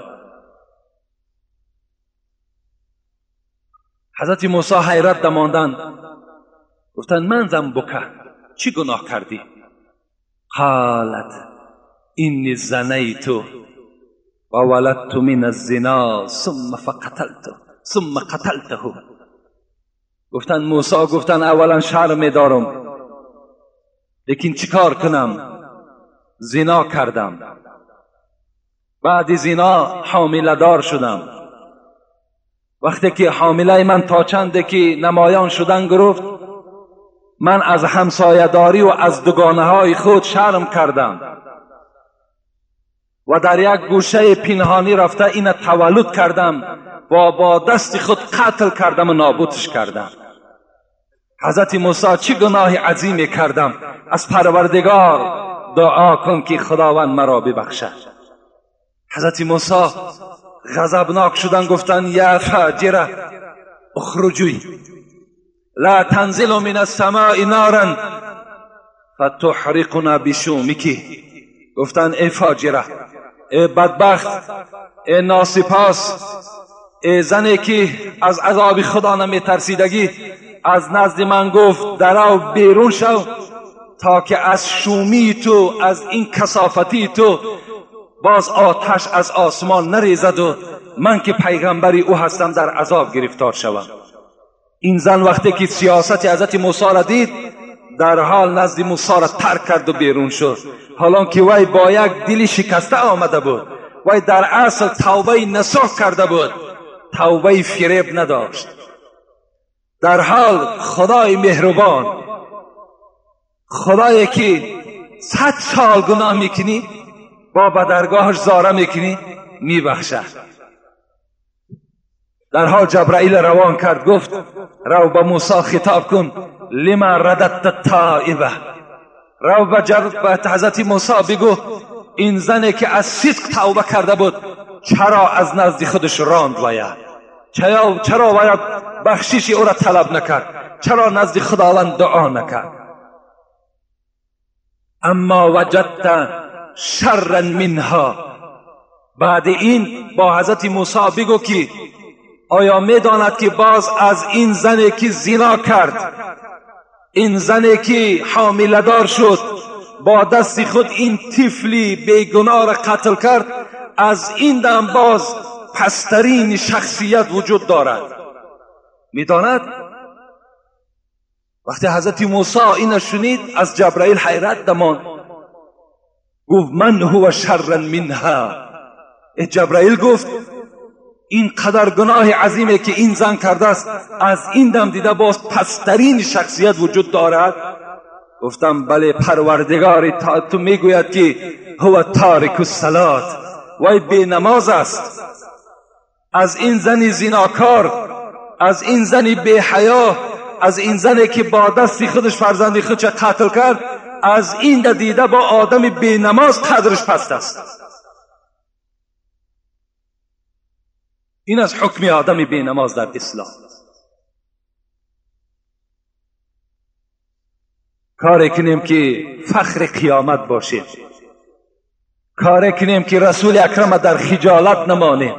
حضرت موسی حیرت دماندن، گفتن من ذنبک، چی گناه کردی؟ قالت اینی زنیت و ولدت من الزنا ثم فقتلت ثم قتلته. گفتن موسی، گفتن اولا شرم میدارم، لیکن چیکار کنم؟ زنا کردم، بعد زنا حامله دار شدم. وقتی که حامله من تا چنده که نمایان شدن گرفت، من از همسایه‌داری و از دوگانه های خود شرم کردم و در یک گوشه پنهانی رفته این تولد کردم و با دست خود قتل کردم و نابودش کردم. حضرت موسی چه گناه عظیمی کردم، از پروردگار دعا کن که خداوند مرا ببخشد. حضرت موسی غضبناک شدن، گفتن یا فاجره اخرجی لا تنزل من السماء نارا فتحرقنا بشومک. گفتن ای فاجره، ای بدبخت، ای ناسپاس، ای زنی که از عذاب خدا نمی ترسیدگی، از نزد من گفت درآ بیرون شو تا که از شومی تو، از این کثافتی تو باز آتش از آسمان نریزد و من که پیغمبری او هستم در عذاب گرفتار شوم. این زن وقتی که سیاست حضرت موسی را دید، در حال نزد موسی را ترک کرد و بیرون شد. حالا که وی با یک دلی شکسته آمده بود، وی در اصل توبه نصوح کرده بود، توبه فریب نداشت. در حال خدای مهربان، خدایی که صد سال گناه میکنی با به درگاهش زاره میکنی میبخشه. در حال جبرائیل روان کرد، گفت رو به موسی خطاب کن لما رددت تائبه، رو به جبرائیل حضرت موسی بگو این زنی که از صدق توبه کرده بود چرا از نزد خودش راند وید؟ چرا چرا باید بخشش او را طلب نکرد؟ چرا نزد خداوند دعا نکرد؟ اما وجدت شرا منها، بعد این با حضرت موسی بگو که آیا میداند که باز از این زنی که زنا کرد، این زنی که حامله دار شد، با دست خود این طفلی بیگناه را قتل کرد، از این دم باز پسترین شخصیت وجود دارد؟ میداند؟ وقتی حضرت موسی این شنید از جبرائیل حیرت دمان، گفت من هو شر منها. جبرائیل گفت این قدر گناه عظیمه که این زن کرده است، از این دم دیده باز پسترین شخصیت وجود دارد؟ گفتم بله پروردگار تو میگوید که هو تارک الصلاة، وای بی نماز است. از این زنی زناکار، از این زنی بی حیا، از این زنی که با دستی خودش فرزند خودش قتل کرد، از این دیده با آدم بی نماز قدرش پست است. این از حکم آدم بی نماز در اسلام. کاری کنیم که فخر قیامت باشیم، کاری کنیم که رسول اکرم در خجالت نمانیم.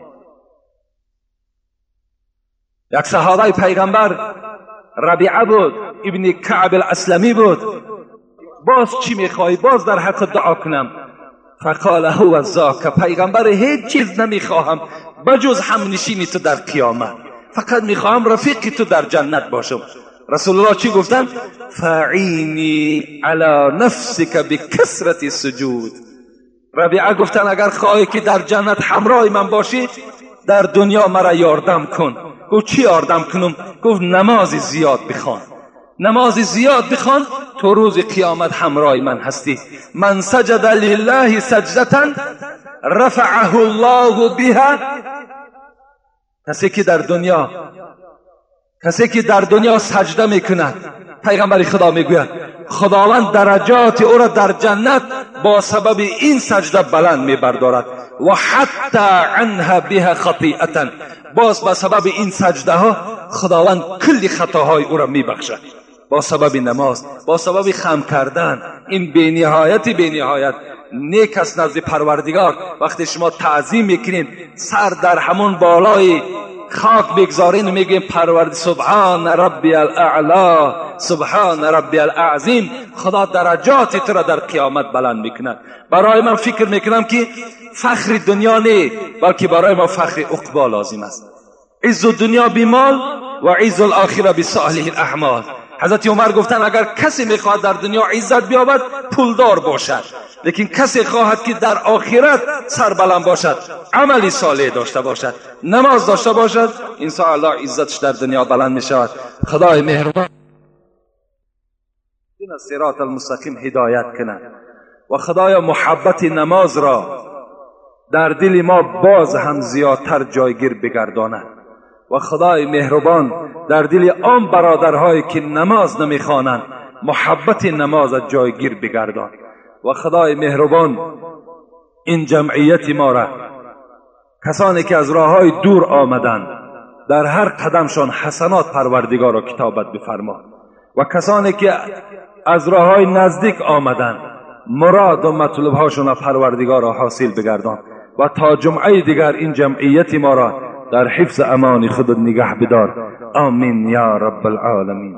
یک صحابه پیغمبر ربیعه بود، ابن کعب الاسلمی بود. باز چی میخوای؟ باز در حق دعا کنم؟ فقال هو ذاک، پیغمبر هیچ چیز نمیخواهم بجز همنشینی تو در قیامت، فقط میخواهم رفیق تو در جنت باشم. رسول الله چی گفتن؟ فعینی علی نفسک بکثرت سجود. ربیعه گفتن اگر خواهی که در جنت همراه من باشی در دنیا مرا یاردم کن. گفت چی یاردم کنم؟ گفت نماز زیاد بخوان، نماز زیاد بخوان تو روز قیامت همراه من هستی. من سجد لله سجدتا رفعه الله بها، کسی که در دنیا کسی که در دنیا سجده میکند، پیغمبر خدا میگوید خداوند درجات او را در جنت با سبب این سجده بلند میبردارد. و حتی عنها بها خطیئتا، باز با سبب این سجده ها خداوند کلی خطاهای او را میبخشد. با سبب نماز، با سبب خم کردن، این بی نهایت بی نهایت نیک است نزد پروردگار. وقتی شما تعظیم میکنین، سر در همون بالای خاک بگذارین و میگین پروردگار سبحان ربی الاعلا سبحان ربی الاعظیم، خدا درجات تو را در قیامت بلند میکند. برای من فکر میکنم که فخر دنیا نه، بلکه برای ما فخر عقبا لازم است. عز دنیا بیمال و عز الاخره بصالح الاعمال. حضرت عمر گفتن اگر کسی میخواهد در دنیا عزت بیابد پولدار باشد، لیکن کسی خواهد که در آخرت سربلند باشد، عملی صالح داشته باشد، نماز داشته باشد، انشاء الله عزتش در دنیا بلند میشود. خدای مهربان این صراط المستقیم هدایت کنه و خدایا محبت نماز را در دل ما باز هم زیادتر جایگیر بگرداند و خدای مهربان در دل آن برادرهایی که نماز نمیخوانند محبت نماز از جایگیر بگردان و خدای مهربان این جمعیت ما را، کسانی که از راههای دور آمدند، در هر قدمشان حسنات پروردگار را کتابت بفرما و کسانی که از راههای نزدیک آمدند مراد و مطلوب هاشون پروردگار را حاصل بگردان و تا جمعه دیگر این جمعیت ما را در حفظ امان خود نگه بدار. آمین یا رب العالمین.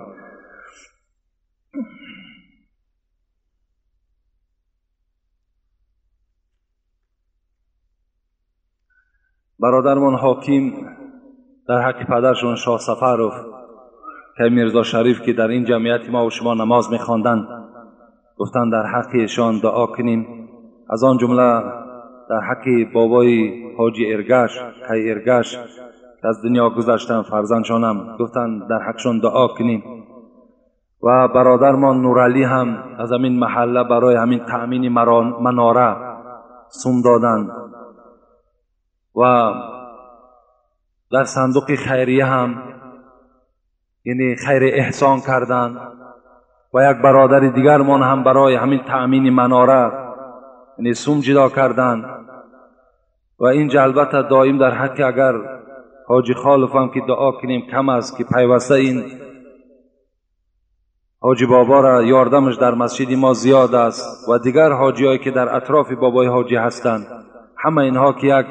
برادرمان حاکم در حق پدرشون شاه سفرов که میرزا شریف که در این جمعیت ما و شما نماز میخواندند، گفتند در حق ایشان دعا کنیم. از آن جمله در حق بابای حاجی ارگش خی ارگش که از دنیا گذشتن، فرزندشانم، گفتند در حقشان دعا کنیم. و برادرمان نورعلی هم از همین محله برای همین تأمین مناره سوم دادند و در صندوق خیریه هم یعنی خیر احسان کردند و یک برادر دیگرمان هم برای همین تأمین مناره یعنی سوم جدا کردند و این البته دائم در حق اگر حاجی خالف هم که دعا کنیم کم است که پیوسته این حاجی بابا را یاردمش در مسجد ما زیاد است و دیگر حاجی هایی که در اطراف بابای حاجی هستند، همه اینها که یک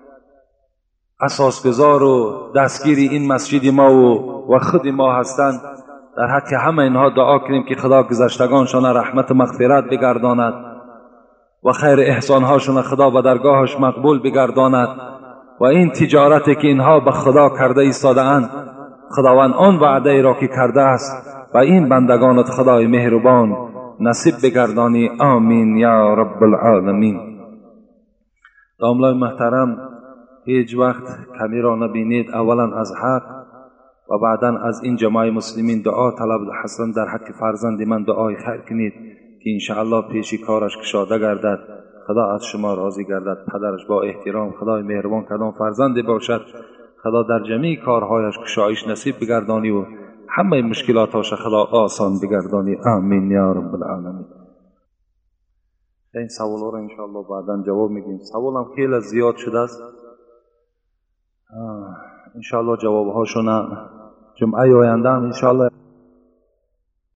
اساسگزار و دستگیر این مسجد ما و, و خود ما هستند، در حق همه اینها دعا کنیم که خدا گذشتگانشان رحمت مغفرت بگرداند و خیر احسانهاشون خدا به درگاهش مقبول بگرداند و این تجارتی که اینها به خدا کرده ایستاده اند خداوند آن وعده ای را که کرده است و این بندگانت خدای مهربان نصیب بگردانی. آمین یا رب العالمین. داملای محترم، هیچ وقت کمی را نبینید، اولا از حق و بعدا از این جماعت مسلمین دعا طلب هستند در حق فرزند من دعای خیر کنید که انشاءالله پیشی کارش کشاده گردد، خدا از شما راضی گردد، پدرش با احترام خدای مهربان کدام فرزندی باشد خدا در جمعی کارهایش کشایش نصیب بگردانی و همه مشکلاتاش خدا آسان بگردانی. آمین یا رب العالمین. این سوال را انشاءالله بعدا جواب میدیم. سوالم خیلی زیاد شده است، انشاءالله جوابهاشون جمعه آینده هم انشاءالله